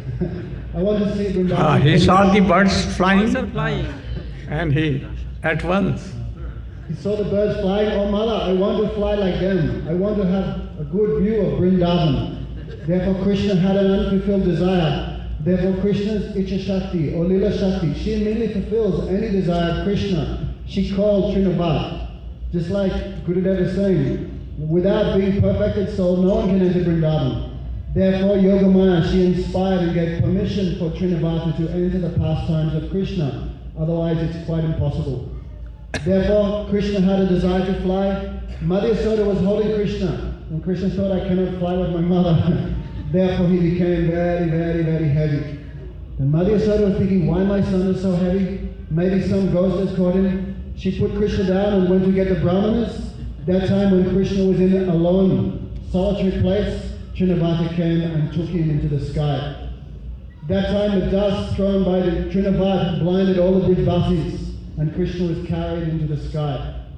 [SPEAKER 6] I want to see Vrindavan.
[SPEAKER 1] He saw the birds flying,
[SPEAKER 2] Birds are flying.
[SPEAKER 1] and he at once.
[SPEAKER 6] He saw the birds flying. Oh, Mother, I want to fly like them. I want to have a good view of Vrindavan. Therefore, Krishna had an unfulfilled desire. Therefore, Krishna's Icha Shakti or Lila Shakti, she immediately fulfills any desire of Krishna. She called Trinavat. Just like Gurudev is saying, without being perfected soul, no one can enter Vrindavan. Therefore, Yogamaya, she inspired and gave permission for Trinavata to enter the pastimes of Krishna. Otherwise, it's quite impossible. Therefore, Krishna had a desire to fly. Mother Yasoda was holding Krishna. And Krishna thought, I cannot fly with my mother. Therefore, he became very heavy. And Mother Yasoda was thinking, why my son is so heavy? Maybe some ghost has caught him. She put Krishna down and went to get the Brahmanas. That time when Krishna was in a lone, solitary place, Trinavata came and took him into the sky. That time the dust thrown by the Trinavata blinded all the Brijvasis and Krishna was carried into the sky.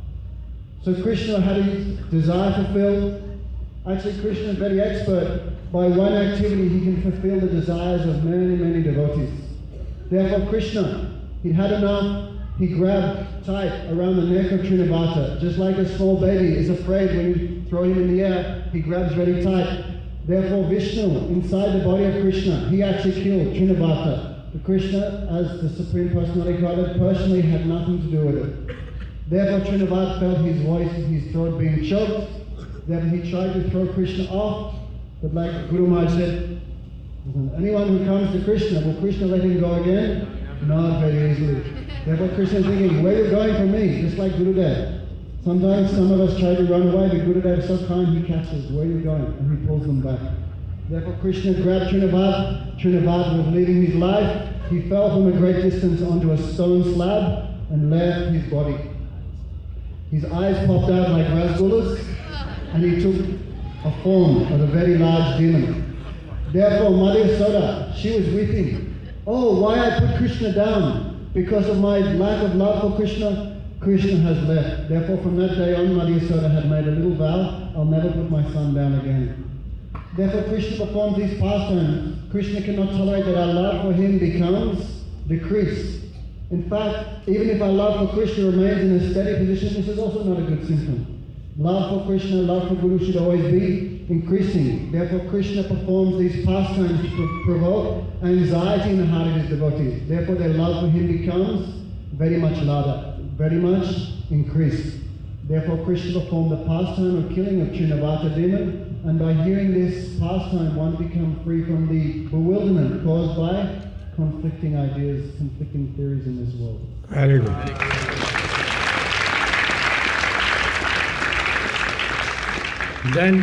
[SPEAKER 6] So Krishna had his desire fulfilled. Actually, Krishna is very expert. By one activity he can fulfill the desires of many devotees. Therefore Krishna, he had enough. He grabbed tight around the neck of Trinavata. Just like a small baby is afraid when you throw him in the air, he grabs very tight. Therefore Vishnu, inside the body of Krishna, he actually killed Trinavata. But Krishna, as the Supreme Personality Godhead, personally had nothing to do with it. Therefore Trinavata felt his voice, his throat being choked. Therefore he tried to throw Krishna off. But like Guru Maharaj said, anyone who comes to Krishna, will Krishna let him go again? Not very easily. Therefore Krishna is thinking, where are you going from me? Just like Gurudev. Sometimes some of us try to run away, but Gurudev is so kind, he catches, where are you going? And he pulls them back. Therefore Krishna grabbed Trinavat. Trinavat was leaving his life. He fell from a great distance onto a stone slab and left his body. His eyes popped out like rasgullas, and he took a form of a very large demon. Therefore, Mother Yasoda, she was weeping. Oh, why I put Krishna down? Because of my lack of love for Krishna, Krishna has left. Therefore, from that day on, Mother Yasoda had made a little vow, I'll never put my son down again. Therefore, Krishna performs these pastimes. Krishna cannot tolerate that our love for him becomes decreased. In fact, even if our love for Krishna remains in a steady position, this is also not a good symptom. Love for Krishna, love for Guru should always be increasing. Therefore, Krishna performs these pastimes to provoke anxiety in the heart of his devotees. Therefore, their love for him becomes very much louder, very much increased. Therefore, Krishna performed the pastime of killing of Trinavata demon, and by hearing this pastime, one becomes free from the bewilderment caused by conflicting ideas, conflicting theories in this world.
[SPEAKER 1] Very good. Then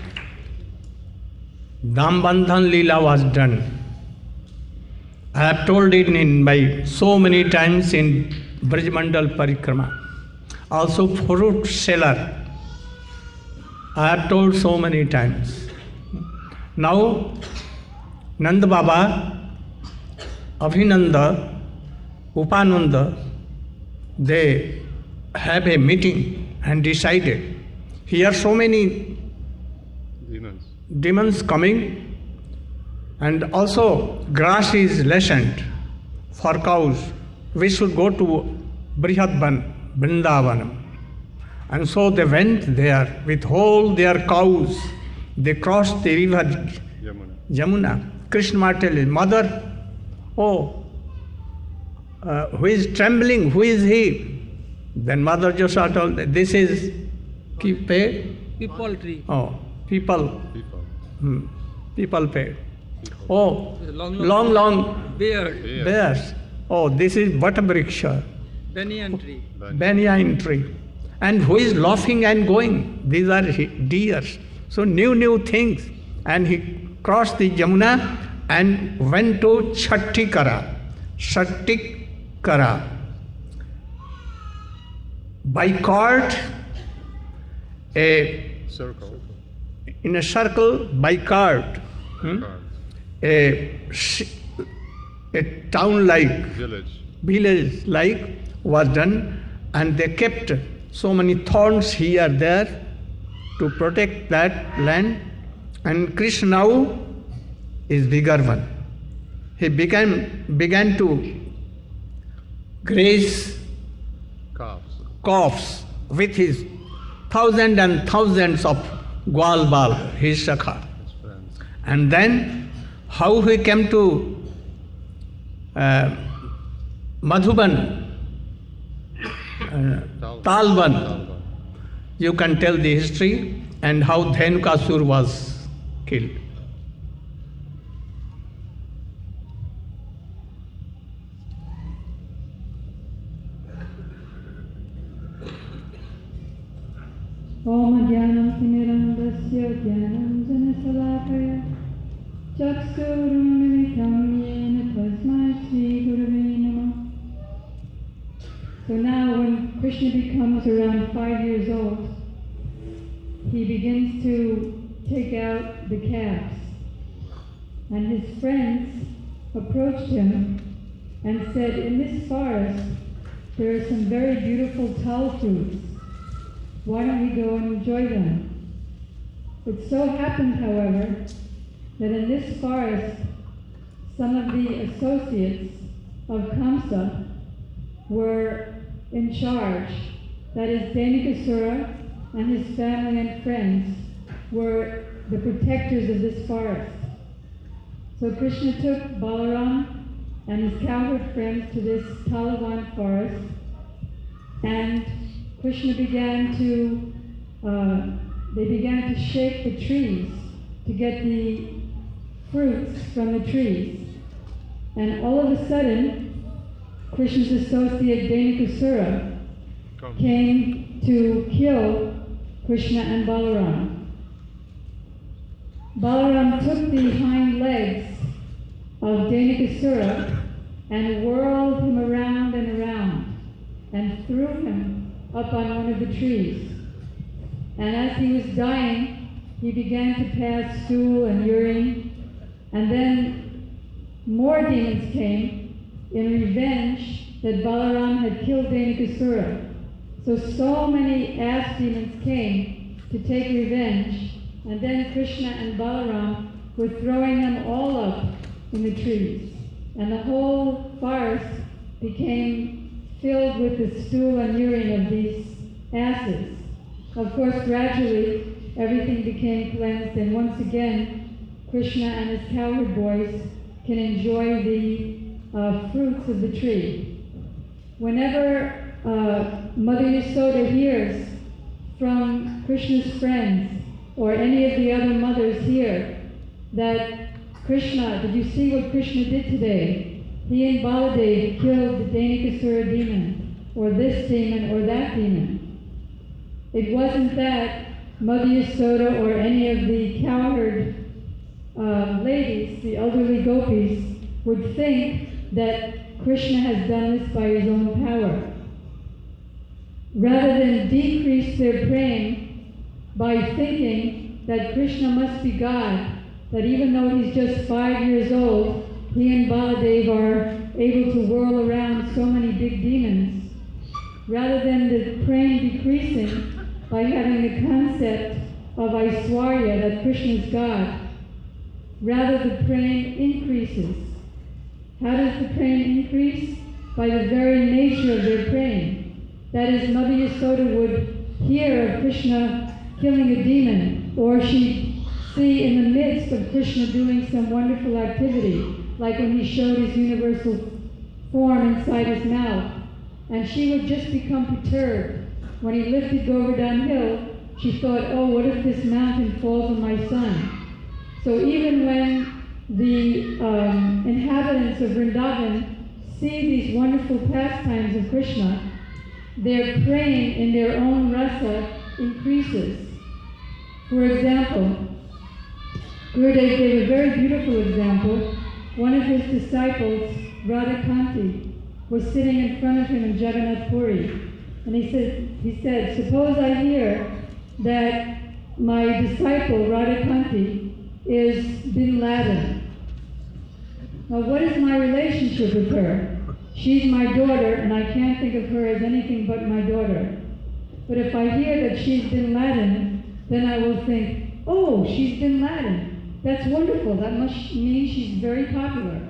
[SPEAKER 1] Dambandhan Leela was done. I have told it in by so many times in Brajmandal Parikrama. Also fruit seller. I have told so many times. Now Nanda Baba, Abhinanda, Upananda, they have a meeting and decided. Here so many demons coming, and also grass is lessened for cows. We should go to Brihadban, Vrindavanam. And so they went there with all their cows. They crossed the river Yamuna. Krishna tells mother, oh, who is trembling? Who is he? Then Mother Yashoda told, this is
[SPEAKER 2] People tree.
[SPEAKER 1] Oh, people. People pay. Oh, long
[SPEAKER 2] Beard.
[SPEAKER 1] bears. Oh, this is Vatabriksha,
[SPEAKER 2] Banyan tree.
[SPEAKER 1] banyan tree. And who is laughing and going? These are deers. So new things. And he crossed the Yamuna and went to Chattikara. Chattikara. By cart, in a circle, by cart, a town like, village like was done, and they kept so many thorns here there to protect that land. And Krishna now is bigger one. He began to graze calves with his thousands and thousands of Gwal-bal, his Sakha. And then how he came to Madhuban, Talban, you can tell the history, and how Dhenukasur was killed.
[SPEAKER 7] Om Jnanam Timirandasya Jnanam Janasalakaya Chaksurumilitam Yena Tasmai Shri Gurave Namah. So now when Krishna becomes around 5 years old, he begins to take out the calves. And his friends approached him and said, in this forest there are some very beautiful tal fruits. Why don't we go and enjoy them? It so happened, however, that in this forest, some of the associates of Kamsa were in charge. That is, Dhenukasura and his family and friends were the protectors of this forest. So Krishna took Balaram and his cowherd friends to this Talavan forest, and Krishna began to, they began to shake the trees to get the fruits from the trees. And all of a sudden, Krishna's associate Dhenukasura came to kill Krishna and Balaram. Balaram took the hind legs of Dhenukasura and whirled him around and around and threw him up on one of the trees. And as he was dying, he began to pass stool and urine, and then more demons came in revenge that Balaram had killed Denukasura. So many ass demons came to take revenge, and then Krishna and Balaram were throwing them all up in the trees, and the whole forest became filled with the stool and urine of these asses. Of course, gradually, everything became cleansed, and once again, Krishna and his cowherd boys can enjoy the fruits of the tree. Whenever Mother Yasoda hears from Krishna's friends, or any of the other mothers hear that Krishna, did you see what Krishna did today? He and Baladev killed the Denukasura demon, or this demon, or that demon. It wasn't that Mother Yasoda or any of the cowherd ladies, the elderly gopis, would think that Krishna has done this by his own power. Rather than decrease their praying by thinking that Krishna must be God, that even though he's just 5 years old, he and Baladev are able to whirl around so many big demons, rather than the praying decreasing by having the concept of Aishwarya, that Krishna is God, rather the praying increases. How does the praying increase? By the very nature of their praying. That is, Mother Yasoda would hear of Krishna killing a demon, or she'd see in the midst of Krishna doing some wonderful activity, like when he showed his universal form inside his mouth, and she would just become perturbed. When he lifted Govardhan Hill, she thought, oh, what if this mountain falls on my son? So even when the inhabitants of Vrindavan see these wonderful pastimes of Krishna, their praying in their own rasa increases. For example, Gurudev gave a very beautiful example. One of his disciples, Radhakanti, was sitting in front of him in Jagannath Puri, and he said, suppose I hear that my disciple, Radhakanti, is Bin Laden. Now, what is my relationship with her? She's my daughter, and I can't think of her as anything but my daughter. But if I hear that she's Bin Laden, then I will think, oh, she's Bin Laden. That's wonderful. That must mean she's very popular.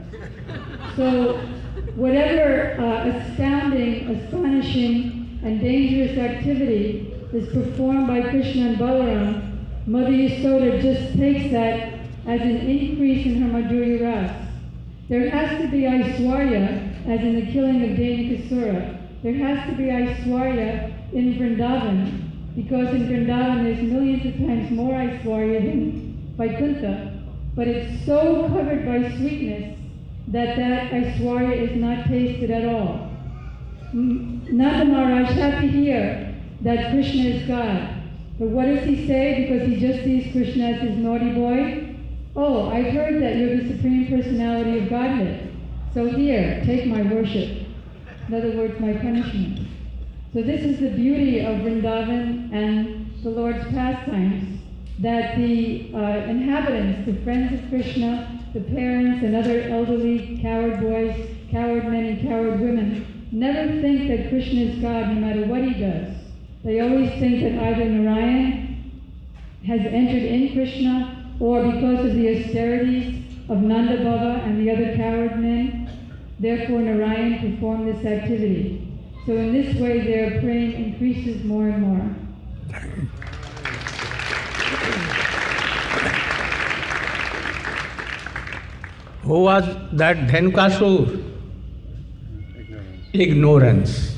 [SPEAKER 7] So whatever astounding, astonishing, and dangerous activity is performed by Krishna and Balaram, Mother Yasoda just takes that as an increase in her Madhurya Ras. There has to be Aishwarya, as in the killing of Denukasura. There has to be Aishwarya in Vrindavan, because in Vrindavan there's millions of times more Aishwarya than Vaikuntha, but it's so covered by sweetness that Aishwarya is not tasted at all. Nanda Maharaj had to hear that Krishna is God. But what does he say? Because he just sees Krishna as his naughty boy? Oh, I've heard that you're the Supreme Personality of Godhead. So here, take my worship. In other words, my punishment. So this is the beauty of Vrindavan and the Lord's pastimes, that the inhabitants, the friends of Krishna, the parents and other elderly cowherd boys, cowherd men and cowherd women, never think that Krishna is God no matter what he does. They always think that either Narayan has entered in Krishna, or because of the austerities of Nanda Baba and the other cowherd men, therefore Narayan performed this activity. So in this way their praying increases more and more.
[SPEAKER 1] Who was that Dhenukasur? Ignorance.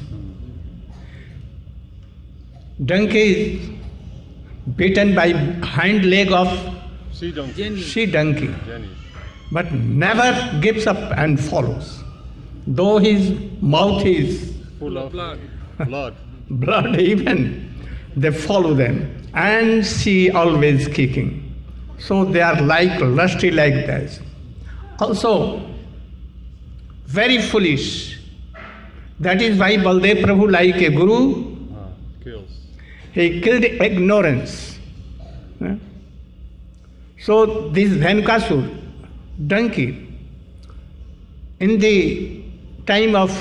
[SPEAKER 1] Donkey is beaten by hind leg of she donkey, but never gives up and follows. Though his mouth is
[SPEAKER 3] full of blood
[SPEAKER 1] even, they follow them, and she always kicking. So they are like lusty like this. Also, very foolish. That is why Baldev Prabhu, like a guru,
[SPEAKER 3] kills.
[SPEAKER 1] he killed ignorance. So this Dhenukasur, donkey, in the time of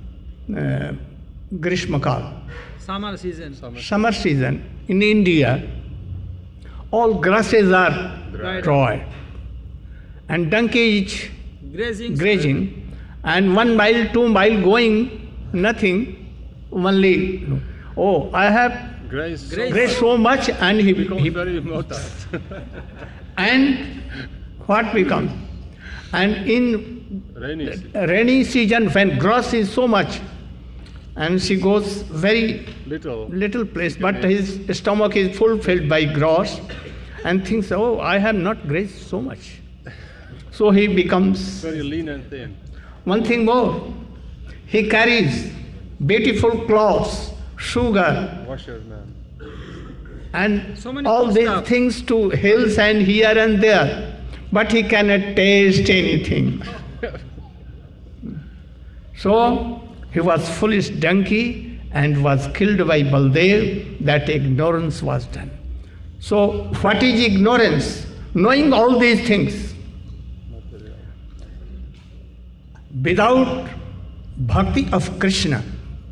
[SPEAKER 1] Grishmakal,
[SPEAKER 2] Summer season.
[SPEAKER 1] summer season in India, all grasses are
[SPEAKER 2] Right.
[SPEAKER 1] dry, and donkey is grazing, and 1 mile, 2 mile going, nothing, only, oh, I have
[SPEAKER 3] Grace
[SPEAKER 1] grazed so much, and he
[SPEAKER 3] becomes very immortal.
[SPEAKER 1] and what becomes? And in
[SPEAKER 3] Rainy season.
[SPEAKER 1] rainy season, when grass is so much, and she goes very little place, but his stomach is fulfilled by grass, and thinks, oh, I have not grazed so much. So he becomes
[SPEAKER 3] Very lean and thin.
[SPEAKER 1] one thing more. He carries beautiful clothes, sugar,
[SPEAKER 3] Washer man.
[SPEAKER 1] and
[SPEAKER 2] So many
[SPEAKER 1] all
[SPEAKER 2] good
[SPEAKER 1] these
[SPEAKER 2] stuff.
[SPEAKER 1] things to hills and here and there, but he cannot taste anything. So he was foolish donkey and was killed by Baldev. That ignorance was done. So what is ignorance? Knowing all these things. Without bhakti of Krishna,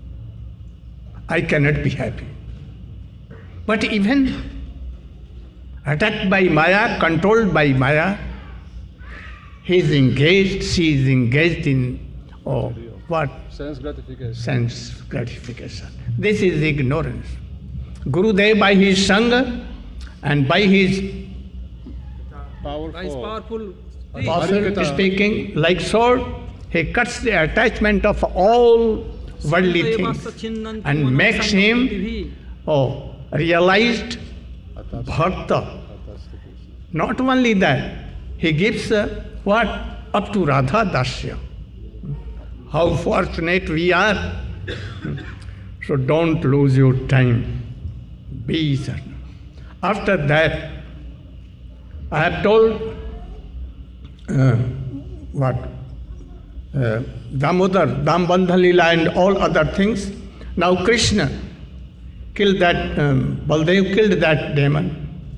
[SPEAKER 1] I cannot be happy. But even attacked by Maya, controlled by Maya, he is engaged, she is engaged in, oh, what?
[SPEAKER 3] Sense gratification.
[SPEAKER 1] Sense gratification. This is ignorance. Gurudev, by his Sangha and by his
[SPEAKER 2] Is powerful.
[SPEAKER 1] apostle speaking like sword, he cuts the attachment of all worldly things and makes him, oh, realized bhakta. Not only that, he gives what? Up to Radha Dasya. How fortunate we are. So don't lose your time. Be certain. After that, I have told Damodar, Dambandha Lila and all other things. Now Krishna killed that, Baldev killed that demon.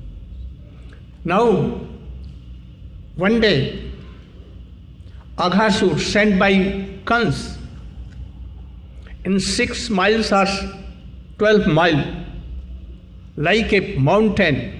[SPEAKER 1] Now, one day, Aghasur sent by Kans in 6 miles or 12 miles, like a mountain,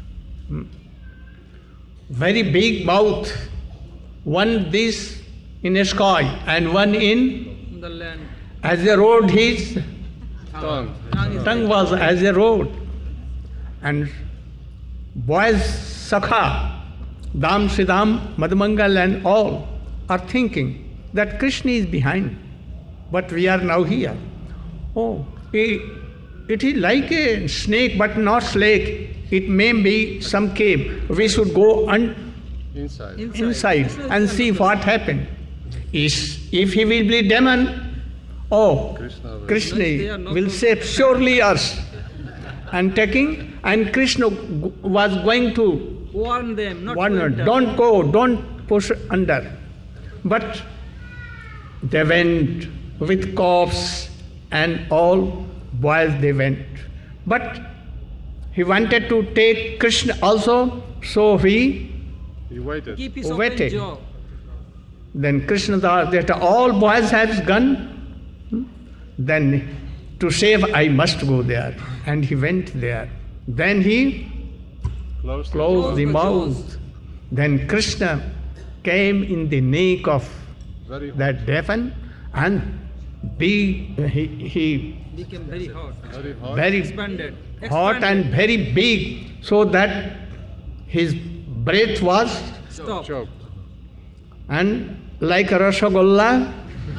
[SPEAKER 1] very big mouth, one this in a sky and one in
[SPEAKER 2] The land.
[SPEAKER 1] as a road. His
[SPEAKER 3] Tongue.
[SPEAKER 1] tongue was as a road, and boys Sakha, Dam Siddham, Madhumangal and all are thinking that Krishna is behind, but we are now here. Oh, it is like a snake, but not snake. It may be some cave. We should go
[SPEAKER 3] Inside.
[SPEAKER 1] inside and see what happened. If he will be demon, oh, Krishna will save surely us. And Krishna was going to
[SPEAKER 2] Warn them, not
[SPEAKER 1] warn
[SPEAKER 2] to
[SPEAKER 1] them,
[SPEAKER 2] enter.
[SPEAKER 1] don't go, don't push under. But they went with corpse and all boys they went. But he wanted to take Krishna also, so
[SPEAKER 3] He waited.
[SPEAKER 2] Keep his open
[SPEAKER 1] waited.
[SPEAKER 2] jaw.
[SPEAKER 1] Then Krishna thought that all boys have gun, then to save I must go there. And he went there. Then he
[SPEAKER 3] Close.
[SPEAKER 1] closed the
[SPEAKER 2] the
[SPEAKER 1] mouth.
[SPEAKER 2] jaws.
[SPEAKER 1] Then Krishna came in the neck of
[SPEAKER 3] Very hot.
[SPEAKER 1] that demon and he
[SPEAKER 2] Became very hot.
[SPEAKER 3] Very hot.
[SPEAKER 1] very
[SPEAKER 2] Expanded.
[SPEAKER 1] hot and very big, so that his breath was
[SPEAKER 2] Stop.
[SPEAKER 3] Choked.
[SPEAKER 1] and like a Rasagholla,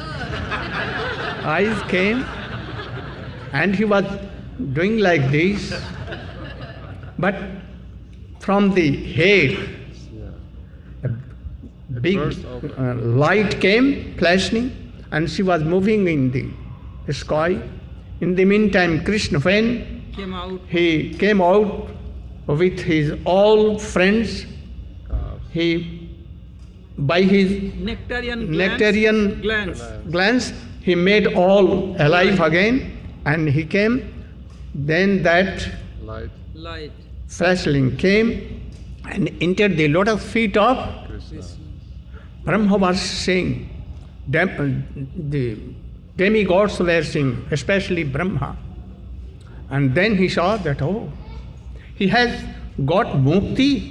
[SPEAKER 1] eyes came and he was doing like this, but from the head a big
[SPEAKER 3] burst open.
[SPEAKER 1] light came flashing and she was moving in the sky. In the meantime, Krishna, when
[SPEAKER 2] Came out.
[SPEAKER 1] he came out with his all friends, he, by his nectarian glance, he made all alive again, and he came. Then that
[SPEAKER 3] Light.
[SPEAKER 2] Light.
[SPEAKER 1] flashling came, and entered the lotus feet of Brahma was saying, the demigods were saying, especially Brahma. And then he saw that, oh, he has got mukti,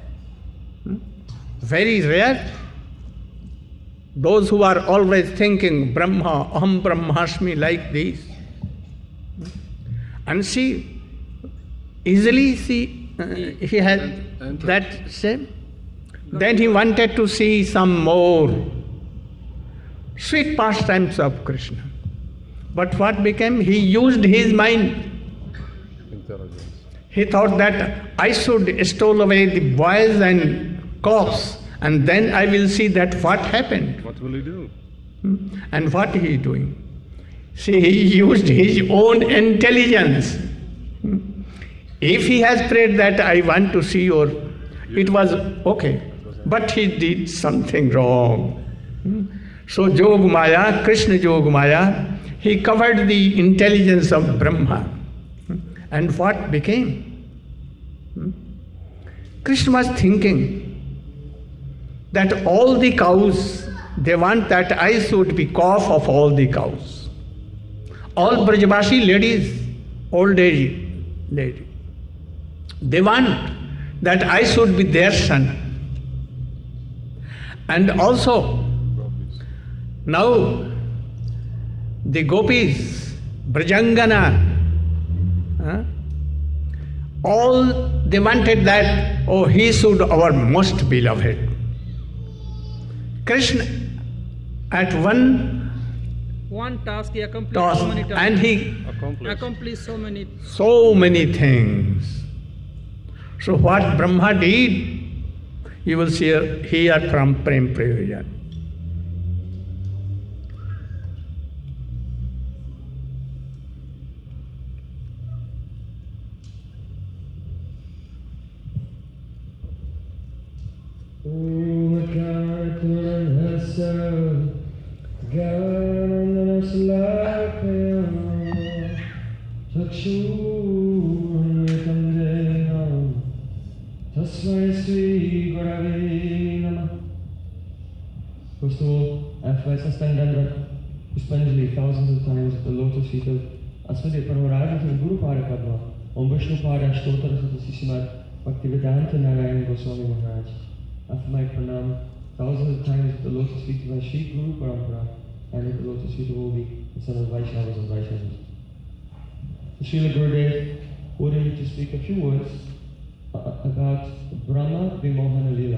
[SPEAKER 1] very rare. Those who are always thinking Brahma, Aham Brahmasmi, like this. And see, easily see, he had that same. Then he wanted to see some more sweet pastimes of Krishna. But what became? He used his mind.
[SPEAKER 3] Intelligence.
[SPEAKER 1] He thought that I should stole away the boys and cocks, and then I will see that what happened.
[SPEAKER 3] What will he do?
[SPEAKER 1] And what he is doing? See, he used his own intelligence. If he has prayed that I want to see, or it was okay, but he did something wrong. So Jog Maya, Krishna Jog Maya, he covered the intelligence of Brahma. And what became? Krishna was thinking that all the cows, they want that I should be calf of all the cows. All Brajavashi ladies, old age lady, they want that I should be their son. And also, now the gopis, Brajangana, all they wanted that, oh, he should our most beloved. Krishna at one
[SPEAKER 2] task he accomplished
[SPEAKER 1] task,
[SPEAKER 2] so many times.
[SPEAKER 1] and he
[SPEAKER 2] accomplished
[SPEAKER 1] so many things. So what Brahma did, you will see here from Prem Prayojan.
[SPEAKER 4] First of all, after I stand under Puspanjali thousands of times at the lotus feet of Aswade Parvaraj and Guru Parakadva, Om Vishnu Pada Shtotra Srimad Bhaktivedanta Narayana Goswami Maharaj. After my pranam thousands of times at the lotus feet of my Sri Guru Parampara and at the lotus feet of all the son of Vaishnavas and Vaishnavas. Srila Gurudev ordered me to speak a few words about Brahma Vimohana Lila.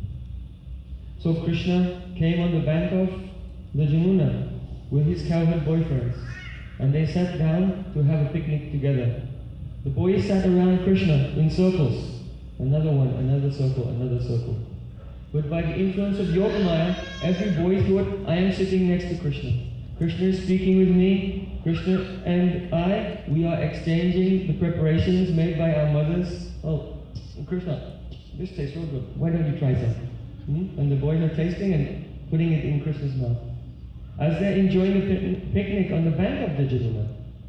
[SPEAKER 4] So Krishna came on the bank of the Jamuna with his cowherd boyfriends, and they sat down to have a picnic together. The boys sat around Krishna in circles, another one, another circle. But by the influence of Yogamaya, every boy thought, I am sitting next to Krishna. Krishna is speaking with me. Krishna and I, we are exchanging the preparations made by our mothers. Oh, Krishna, this tastes real good. Why don't you try some? And the boys are tasting and putting it in Krishna's mouth. As they're enjoying the picnic on the bank of the Jamuna,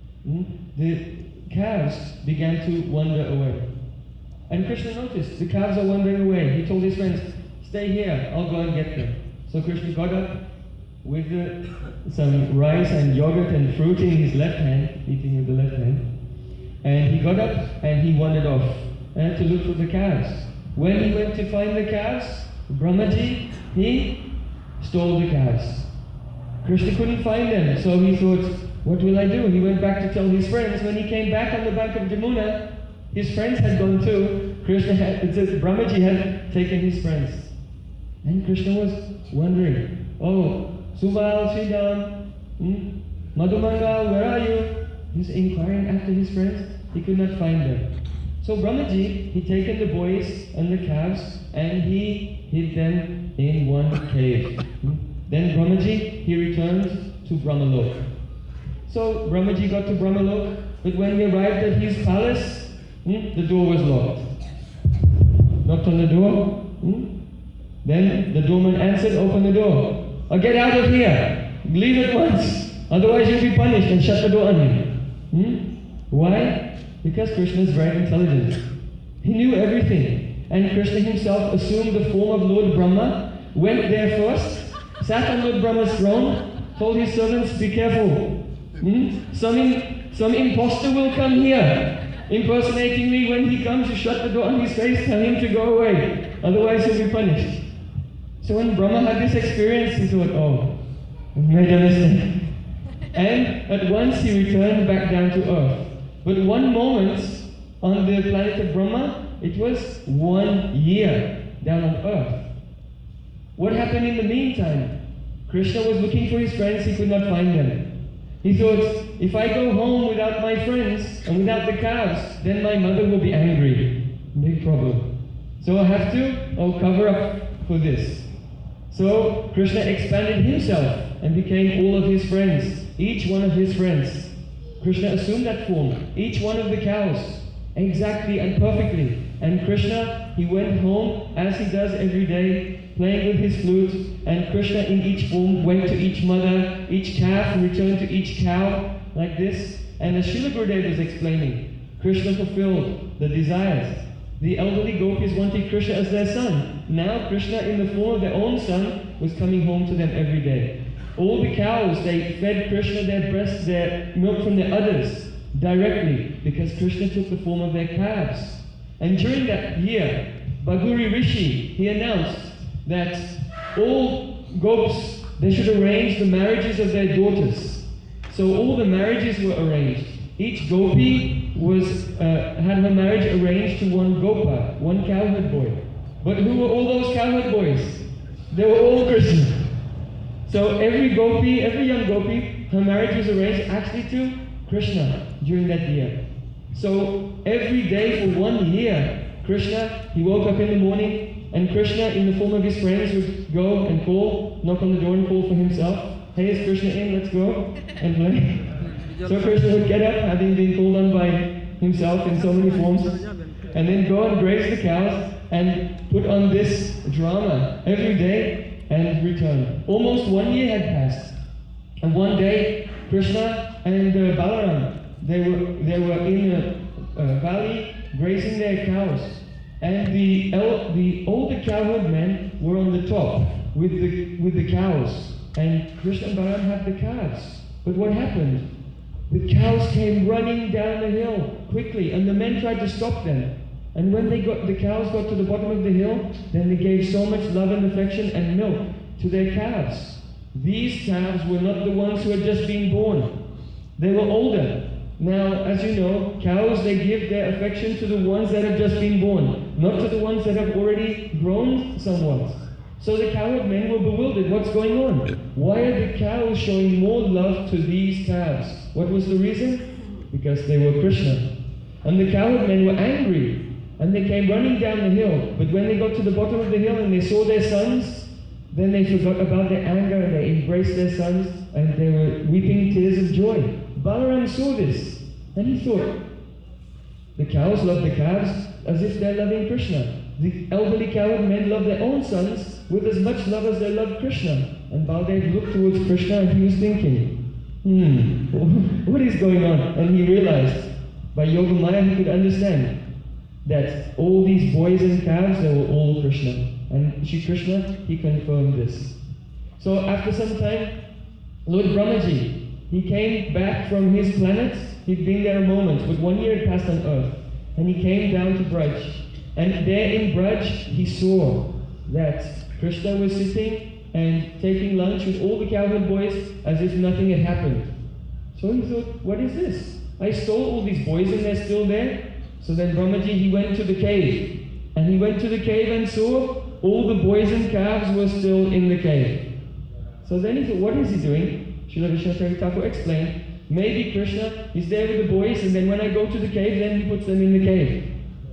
[SPEAKER 4] the calves began to wander away. And Krishna noticed the calves are wandering away. He told his friends, stay here, I'll go and get them. So Krishna got up with some rice and yogurt and fruit in his left hand, eating with the left hand. And he got up and he wandered off to look for the calves. When he went to find the calves, Brahmaji, he stole the calves. Krishna couldn't find them, so he thought, what will I do? He went back to tell his friends. When he came back on the bank of Jamuna, his friends had gone too. Brahmaji had taken his friends. And Krishna was wondering, oh, Subal, Sridham, Madhumangal, where are you? He's inquiring after his friends. He could not find them. So Brahmaji, he taken the boys and the calves and he hid them in one cave. Then Brahmaji, he returned to Brahmalok. So Brahmaji got to Brahmalok, but when he arrived at his palace, the door was locked. Knocked on the door. Then the doorman answered, open the door. Oh, get out of here. Leave at once. Otherwise you'll be punished, and shut the door on him. Why? Because Krishna is very intelligent. He knew everything.
[SPEAKER 5] and Krishna himself assumed the form of Lord Brahma, went there first, sat on Lord Brahma's throne, told his servants, be careful. Some imposter will come here, impersonating me. When he comes, you shut the door on his face, tell him to go away, otherwise he'll be punished. So when Brahma had this experience, he thought, oh, I've made a mistake. And at once he returned back down to earth. But one moment on the planet of Brahma, it was 1 year down on earth. What happened in the meantime? Krishna was looking for his friends, he could not find them. He thought, if I go home without my friends and without the cows, then my mother will be angry. Big problem. So I'll cover up for this. So Krishna expanded himself and became all of his friends, each one of his friends. Krishna assumed that form, each one of the cows, exactly and perfectly. And Krishna, he went home as he does every day, playing with his flute, and Krishna in each form went to each mother, each calf, and returned to each cow, like this. And as Srila Gurudev was explaining, Krishna fulfilled the desires. The elderly gopis wanted Krishna as their son. Now Krishna, in the form of their own son, was coming home to them every day. All the cows, they fed Krishna their breasts, their milk from their udders, directly, because Krishna took the form of their calves. And during that year, Bhaguri Rishi, he announced that all gopis, they should arrange the marriages of their daughters. So all the marriages were arranged. Each gopi had her marriage arranged to one gopa, one cowherd boy. But who were all those cowherd boys? They were all Krishna. So every gopi, every young gopi, her marriage was arranged actually to Krishna during that year. So every day for 1 year, Krishna, he woke up in the morning, and Krishna in the form of his friends would go and call, knock on the door and call for himself. Hey, is Krishna in? Let's go and play. So Krishna would get up, having been called on by himself in so many forms, and then go and graze the cows and put on this drama every day and return. Almost 1 year had passed. And one day, Krishna and Balaram, they were in a valley grazing their cows. And the older cowherd men were on the top with the cows. And Krishna and Balaram had the calves. But what happened? The cows came running down the hill quickly, and the men tried to stop them. And when the cows got to the bottom of the hill, then they gave so much love and affection and milk to their calves. These calves were not the ones who had just been born. They were older. Now, as you know, cows, they give their affection to the ones that have just been born, not to the ones that have already grown somewhat. So the cowherd men were bewildered. What's going on? Why are the cows showing more love to these calves? What was the reason? Because they were Krishna. And the cowherd men were angry, and they came running down the hill. But when they got to the bottom of the hill and they saw their sons, then they forgot about their anger, and they embraced their sons, and they were weeping tears of joy. Balaram saw this, and he thought, the cows love the calves as if they're loving Krishna. The elderly cowherd men love their own sons with as much love as they love Krishna. And Baldev looked towards Krishna and he was thinking, what is going on? And he realized, by Yoga Maya he could understand that all these boys and calves, they were all Krishna. And Shri Krishna, he confirmed this. So after some time, Lord Brahmaji, he came back from his planet. He'd been there a moment, but 1 year had passed on earth. And he came down to Braj. And there in Braj, he saw that Krishna was sitting and taking lunch with all the cowherd boys as if nothing had happened. So he thought, what is this? I stole all these boys and they're still there. So then Brahmaji, he went to the cave. And he went to the cave and saw all the boys and calves were still in the cave. So then he thought, what is he doing? Srila Vishwanath Thakur explained, maybe Krishna is there with the boys, and then when I go to the cave, then he puts them in the cave.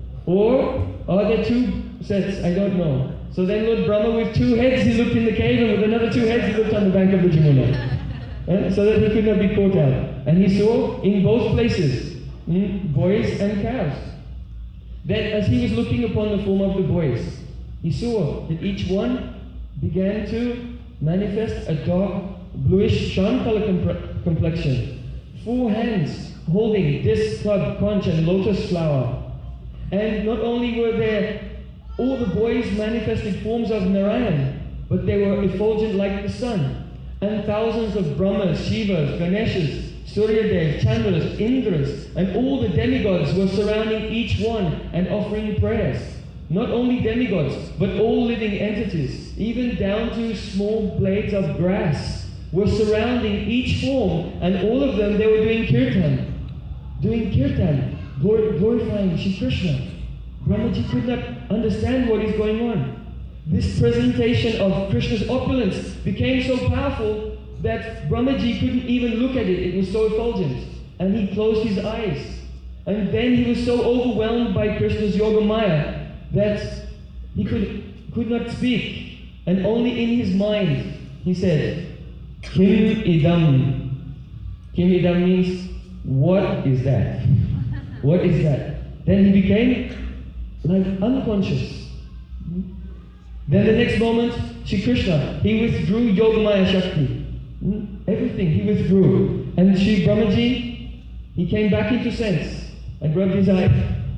[SPEAKER 5] Or are there two sets? I don't know. So then Lord Brahma, with 2 heads, he looked in the cave, and with another 2 heads, he looked on the bank of the Jamuna. So that he could not be caught out. And he saw in both places, boys and calves. Then as he was looking upon the form of the boys, he saw that each one began to manifest a dark, bluish, sham color complexion. 4 hands holding this club, conch, and lotus flower. And not only were there All the boys manifested forms of Narayan, but they were effulgent like the sun. And thousands of Brahmas, Shivas, Ganeshas, Suryadevs, Chandras, Indras, and all the demigods were surrounding each one and offering prayers. Not only demigods, but all living entities, even down to small blades of grass, were surrounding each form, and all of them, they were doing kirtan, glorifying Shri Krishna. Brahmaji could not understand what is going on. This presentation of Krishna's opulence became so powerful that Brahmaji couldn't even look at it. It was so effulgent. And he closed his eyes. And then he was so overwhelmed by Krishna's Yogamaya that he could not speak. And only in his mind he said, Kim idam. Kim idam means, what is that? What is that? Then he became like unconscious. Then the next moment, Shri Krishna, he withdrew Yogamaya Shakti. Everything he withdrew. And Shri Brahmaji, he came back into sense and rubbed his eye.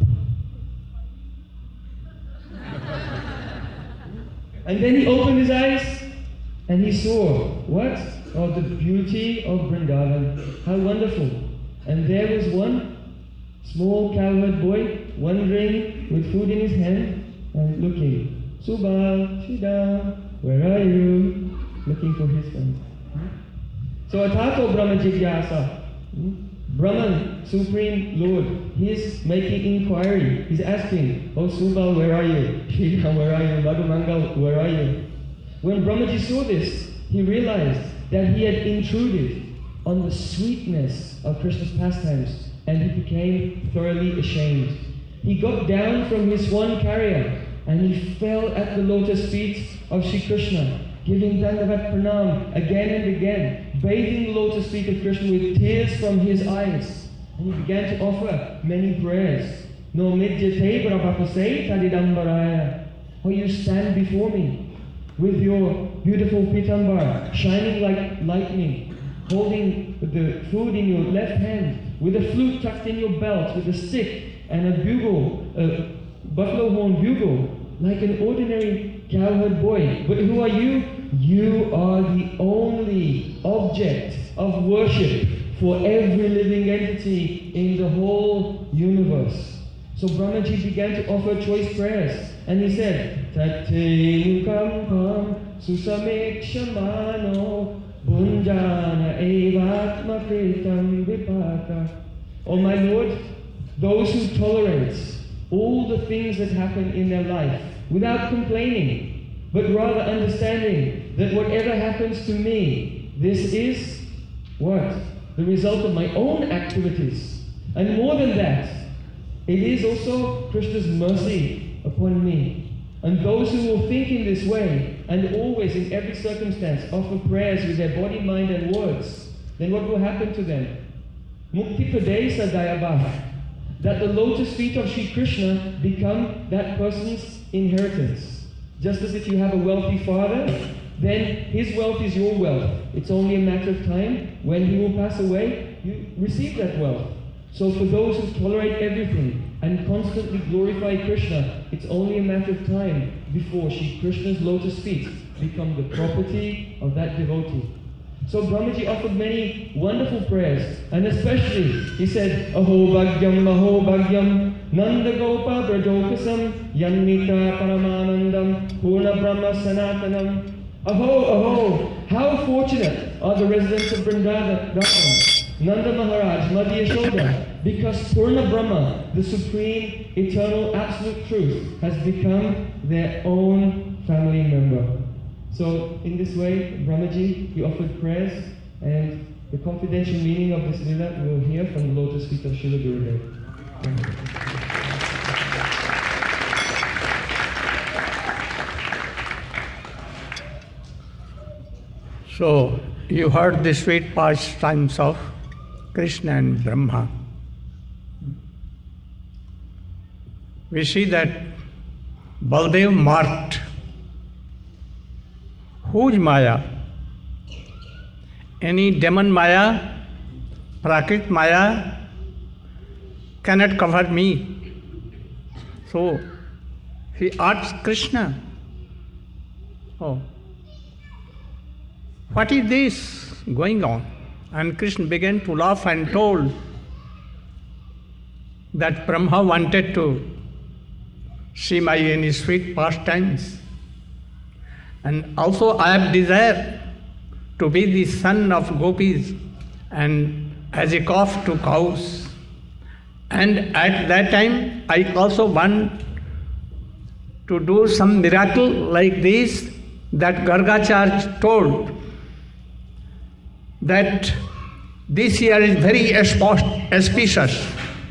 [SPEAKER 5] And then he opened his eyes and he saw, what? Oh, the beauty of Vrindavan. How wonderful. And there was one small cowherd boy wandering with food in his hand and looking. Subal, Shida, where are you? Looking for his friend. So Atato Brahma Jigyasa. Brahman, Supreme Lord, he is making inquiry. He's asking, oh Subal, where are you? Shida, where are you? Madhumangal, where are you? When Brahmaji saw this, he realized that he had intruded on the sweetness of Krishna's pastimes, and he became thoroughly ashamed. He got down from his swan carrier and he fell at the lotus feet of Shri Krishna, giving Dandavat Pranam again and again, bathing the lotus feet of Krishna with tears from his eyes. And he began to offer many prayers. No midyate brahmapasai tadidambaraya. Oh, you stand before me with your beautiful pitambar, shining like lightning, holding the food in your left hand, with a flute tucked in your belt, with a stick and a bugle, a buffalo horn bugle, like an ordinary cowherd boy. But who are you? You are the only object of worship for every living entity in the whole universe. So Brahmaji began to offer choice prayers, and he said, Tate kam susamekshamano bunjana evatma kritam vipaka. Oh my Lord, those who tolerate all the things that happen in their life without complaining, but rather understanding that whatever happens to me, this is what? The result of my own activities. And more than that, it is also Krishna's mercy upon me. And those who will think in this way, and always in every circumstance offer prayers with their body, mind and words, then what will happen to them? Mukti Padesa Dayabha. That the lotus feet of Shri Krishna become that person's inheritance. Just as if you have a wealthy father, then his wealth is your wealth. It's only a matter of time. When he will pass away, you receive that wealth. So for those who tolerate everything and constantly glorify Krishna, it's only a matter of time before Shri Krishna's lotus feet become the property of that devotee. So Brahmaji offered many wonderful prayers, and especially he said, Aho Bhagyam, Nanda Gopa Brajokasam, Yannita Paramanandam, Purna Brahma Sanatanam. Aho, how fortunate are the residents of Vrindavan, Nanda Maharaj, Madhya Yashoda, because Purna Brahma, the supreme, eternal, absolute truth, has become their own family member. So in this way, Brahmaji, he offered prayers, and the confidential meaning of this lila we will hear from the lotus feet of Srila Gurudev.
[SPEAKER 1] So you heard the sweet pastimes of Krishna and Brahma. We see that Baldev marked whose Maya? Any demon Maya, Prakrit Maya cannot cover me. So he asked Krishna, "Oh, what is this going on?" And Krishna began to laugh and told that Brahma wanted to see my any sweet pastimes. And also I have desire to be the son of gopis and as a calf to cows. And at that time I also want to do some miracle like this that Gargacharya told that this year is very auspicious.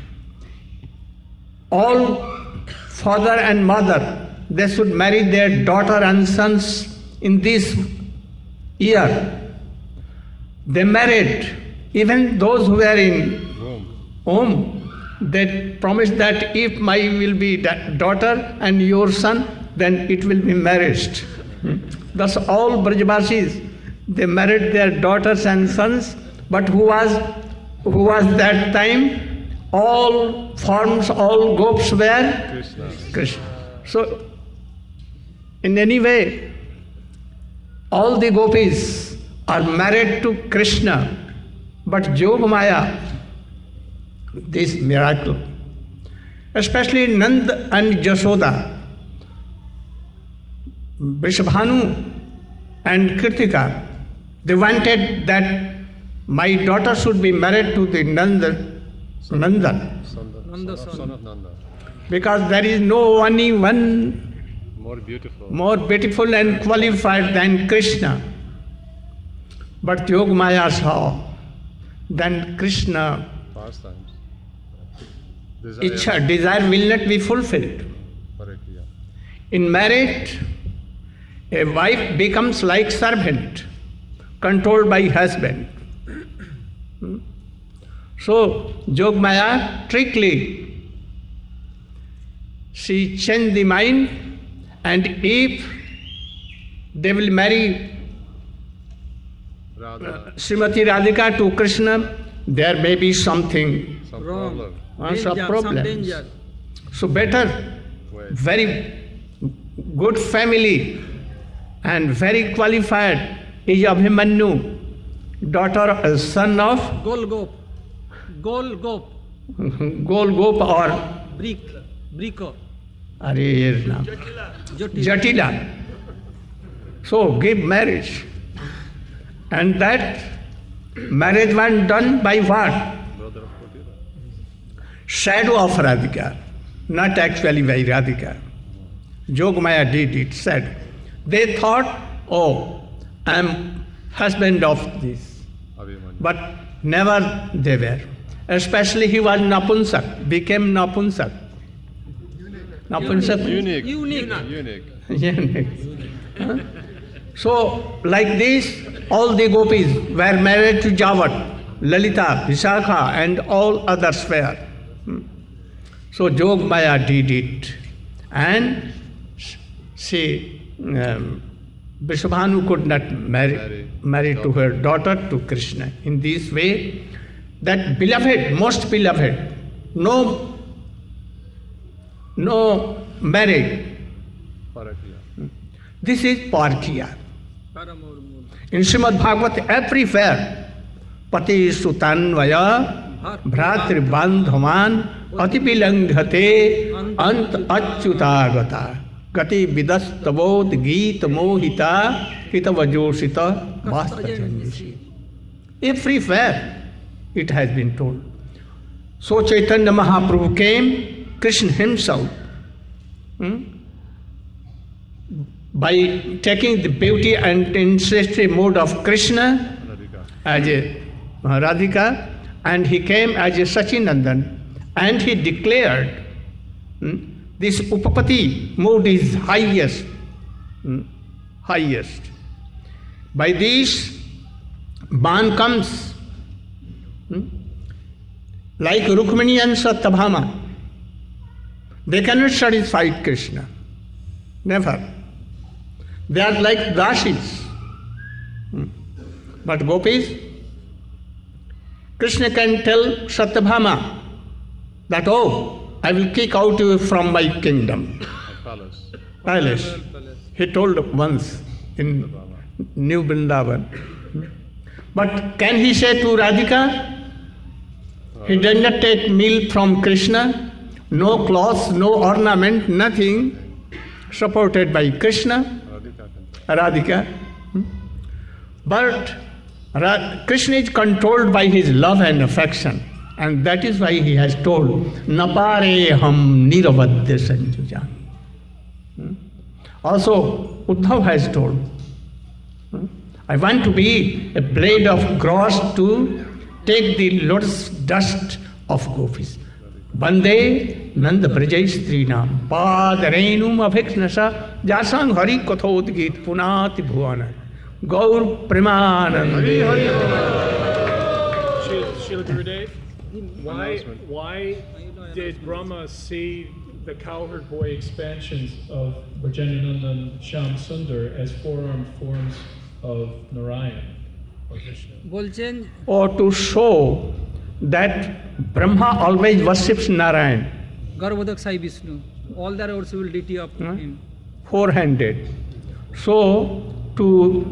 [SPEAKER 1] All father and mother, they should marry their daughter and sons in this year. They married, even those who were in home, they promised that if my will be daughter and your son, then it will be marriage. Thus all Brajavasis, they married their daughters and sons, but who was that time? All forms, all gopis were Krishna. So, in any way, all the gopis are married to Krishna, but Yogamaya, this miracle, especially Nanda and Jasoda, Vrishabhanu and Kritika, they wanted that my daughter should be married to the Nanda,
[SPEAKER 3] son of Nanda.
[SPEAKER 1] Because there is no only one
[SPEAKER 3] More beautiful
[SPEAKER 1] and qualified than Krishna. But Yogamaya saw, then Krishna,
[SPEAKER 3] pastimes.
[SPEAKER 1] desire will not be fulfilled.
[SPEAKER 3] Correct, yeah.
[SPEAKER 1] In marriage, a wife becomes like servant, controlled by husband. So, Yogamaya trickily, she changed the mind, and if they will marry Srimati Radhika to Krishna, there may be something,
[SPEAKER 2] Wrong.
[SPEAKER 1] some
[SPEAKER 2] Danger,
[SPEAKER 1] problems.
[SPEAKER 2] some danger.
[SPEAKER 1] So better, very good family and very qualified is Abhimanyu, daughter, son of
[SPEAKER 2] Golgop.
[SPEAKER 1] Golgop or
[SPEAKER 2] Brico.
[SPEAKER 1] Jatila. So give marriage. And that marriage was done by what? Shadow of Radhika, not actually by Radhika. Yogamaya did it, said. They thought, oh, I am husband of this. But never they were. Especially he was Napunsak, became Napunsak. Napunsak.
[SPEAKER 2] Unique.
[SPEAKER 1] So, like this, all the gopis were married to Javat, Lalita, Vishakha, and all others were. So, Yogamaya did it. And she, Vrishabhanu could not marry to her daughter to Krishna. In this way, that beloved, most beloved, no marriage. This is Parkiya. In Srimad Bhagavat, everywhere, Pati Sutanvaya, Bhratri Bandhaman, Atipilanghate, Ant Achyutagata, Gati Vidastavod, Geet Mohita, Hitavajoshita, Vastajanisi. Everywhere it has been told. So Chaitanya Mahaprabhu came, Krishna himself, by taking the beauty and ancestry mode of Krishna as a Radhika, and he came as a Sachinandan, and he declared this Upapati mode is highest. By this, Ban comes like Rukmini and Satyabhama. They cannot satisfy Krishna. Never. They are like Dasis. But gopis, Krishna can tell Satyabhama that, oh, I will kick out you from my kingdom. palace. He told once in New Vrindavan. But can he say to Radhika? He did not take meal from Krishna, no clothes, no ornament, nothing, supported by Krishna, Radhika. But Krishna is controlled by his love and affection, and that is why he has told, Napare ham niravadya sanjujan. Also, Uddhav has told, I want to be a blade of grass to take the lotus dust of gopis. Bande Nanda Brajai Strinam Padarenum Abhiksnasa Jasang Hari Kathodgit Punati Bhuvana Gaur Premanande.
[SPEAKER 3] Srila Gurudev, why did Brahma see the cowherd boy expansions of Brajanananda and Shyam Sundar as four-armed forms of Narayan or Vishnu?
[SPEAKER 2] বলছেন
[SPEAKER 1] Or to show that Brahma always worships Narayan,
[SPEAKER 2] গর্ভোদক Sai Vishnu, all the worshipful deity of him.
[SPEAKER 1] four-handed. So, to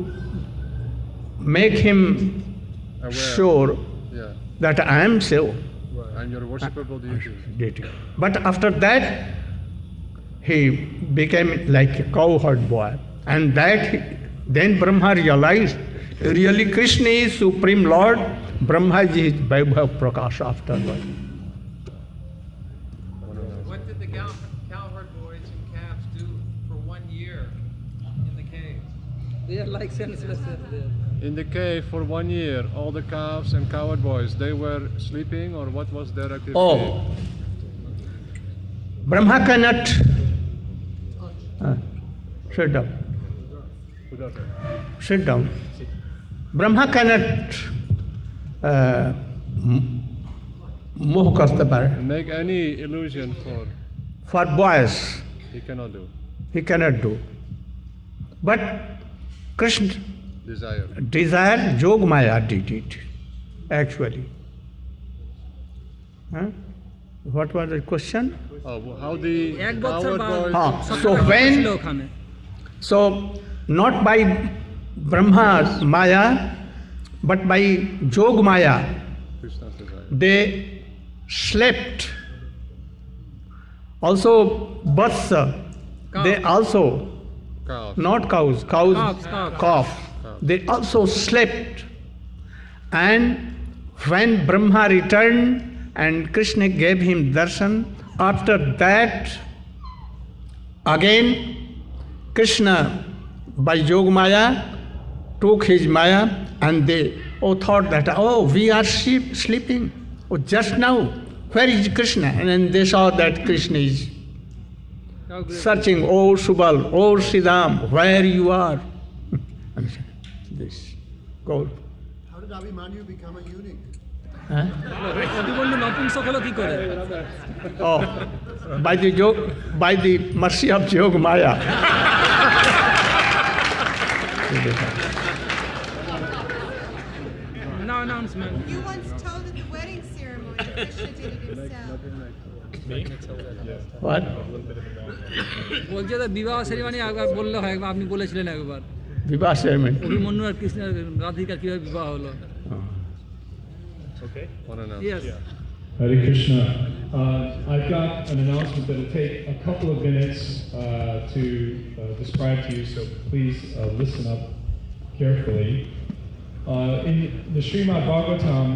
[SPEAKER 1] make him sure that I am so.
[SPEAKER 3] And your worshipable deity.
[SPEAKER 1] But after that, he became like a cowherd boy. And that then Brahma realized, really Krishna is Supreme Lord, Brahma is Vaibhav Prakash afterward.
[SPEAKER 8] What did the cowherd boys and calves do for 1 year in the cave?
[SPEAKER 2] They are like senseless there.
[SPEAKER 3] In the cave for 1 year, all the calves and cowherd boys, they were sleeping, or what was their activity?
[SPEAKER 1] Oh, Brahma cannot sit down. Sit down. Brahma cannot moh karta par.
[SPEAKER 3] Make any illusion
[SPEAKER 1] For boys,
[SPEAKER 3] he cannot do.
[SPEAKER 1] he cannot do. But Krishna desire Jog Maya did it, actually. What was the question?
[SPEAKER 3] How the
[SPEAKER 2] এক বছর
[SPEAKER 3] cowherd
[SPEAKER 2] বা
[SPEAKER 3] boys...
[SPEAKER 1] So when, so not by Brahma's Maya, but by Jog Maya,
[SPEAKER 3] Krishna's desire.
[SPEAKER 1] they slept. Also, Vatsa, they also,
[SPEAKER 3] Calves.
[SPEAKER 1] not cows, cows,
[SPEAKER 2] Calves.
[SPEAKER 1] calf. They also slept. And when Brahma returned and Krishna gave him darshan, after that, again, Krishna, by Jog Maya, took his Maya and they thought that, we are sleeping. Just now, where is Krishna? And then they saw that Krishna is searching, Subal, Sridham, where you are. This. Go.
[SPEAKER 6] How did Abhimanyu become a eunuch?
[SPEAKER 2] Abhimanyu নপুংসক হলো কি করে?
[SPEAKER 1] Oh, by the mercy of Jog Maya.
[SPEAKER 2] No announcement.
[SPEAKER 9] You once told at the wedding ceremony that Krishna did it himself.
[SPEAKER 1] What?
[SPEAKER 2] বলছে যে বিবাহ ceremony একবার বললে হয়, আপনি বলেছিলেন একবার
[SPEAKER 1] Vivah ceremony.
[SPEAKER 2] অভিমন্যু আর কৃষ্ণ রাধিকার কিভাবে বিবাহ হলো।
[SPEAKER 3] Okay. One announcement.
[SPEAKER 2] Yes.
[SPEAKER 10] Hare Krishna. I've got an announcement that will take a couple of minutes to describe to you, so please listen up carefully. In the Srimad Bhagavatam,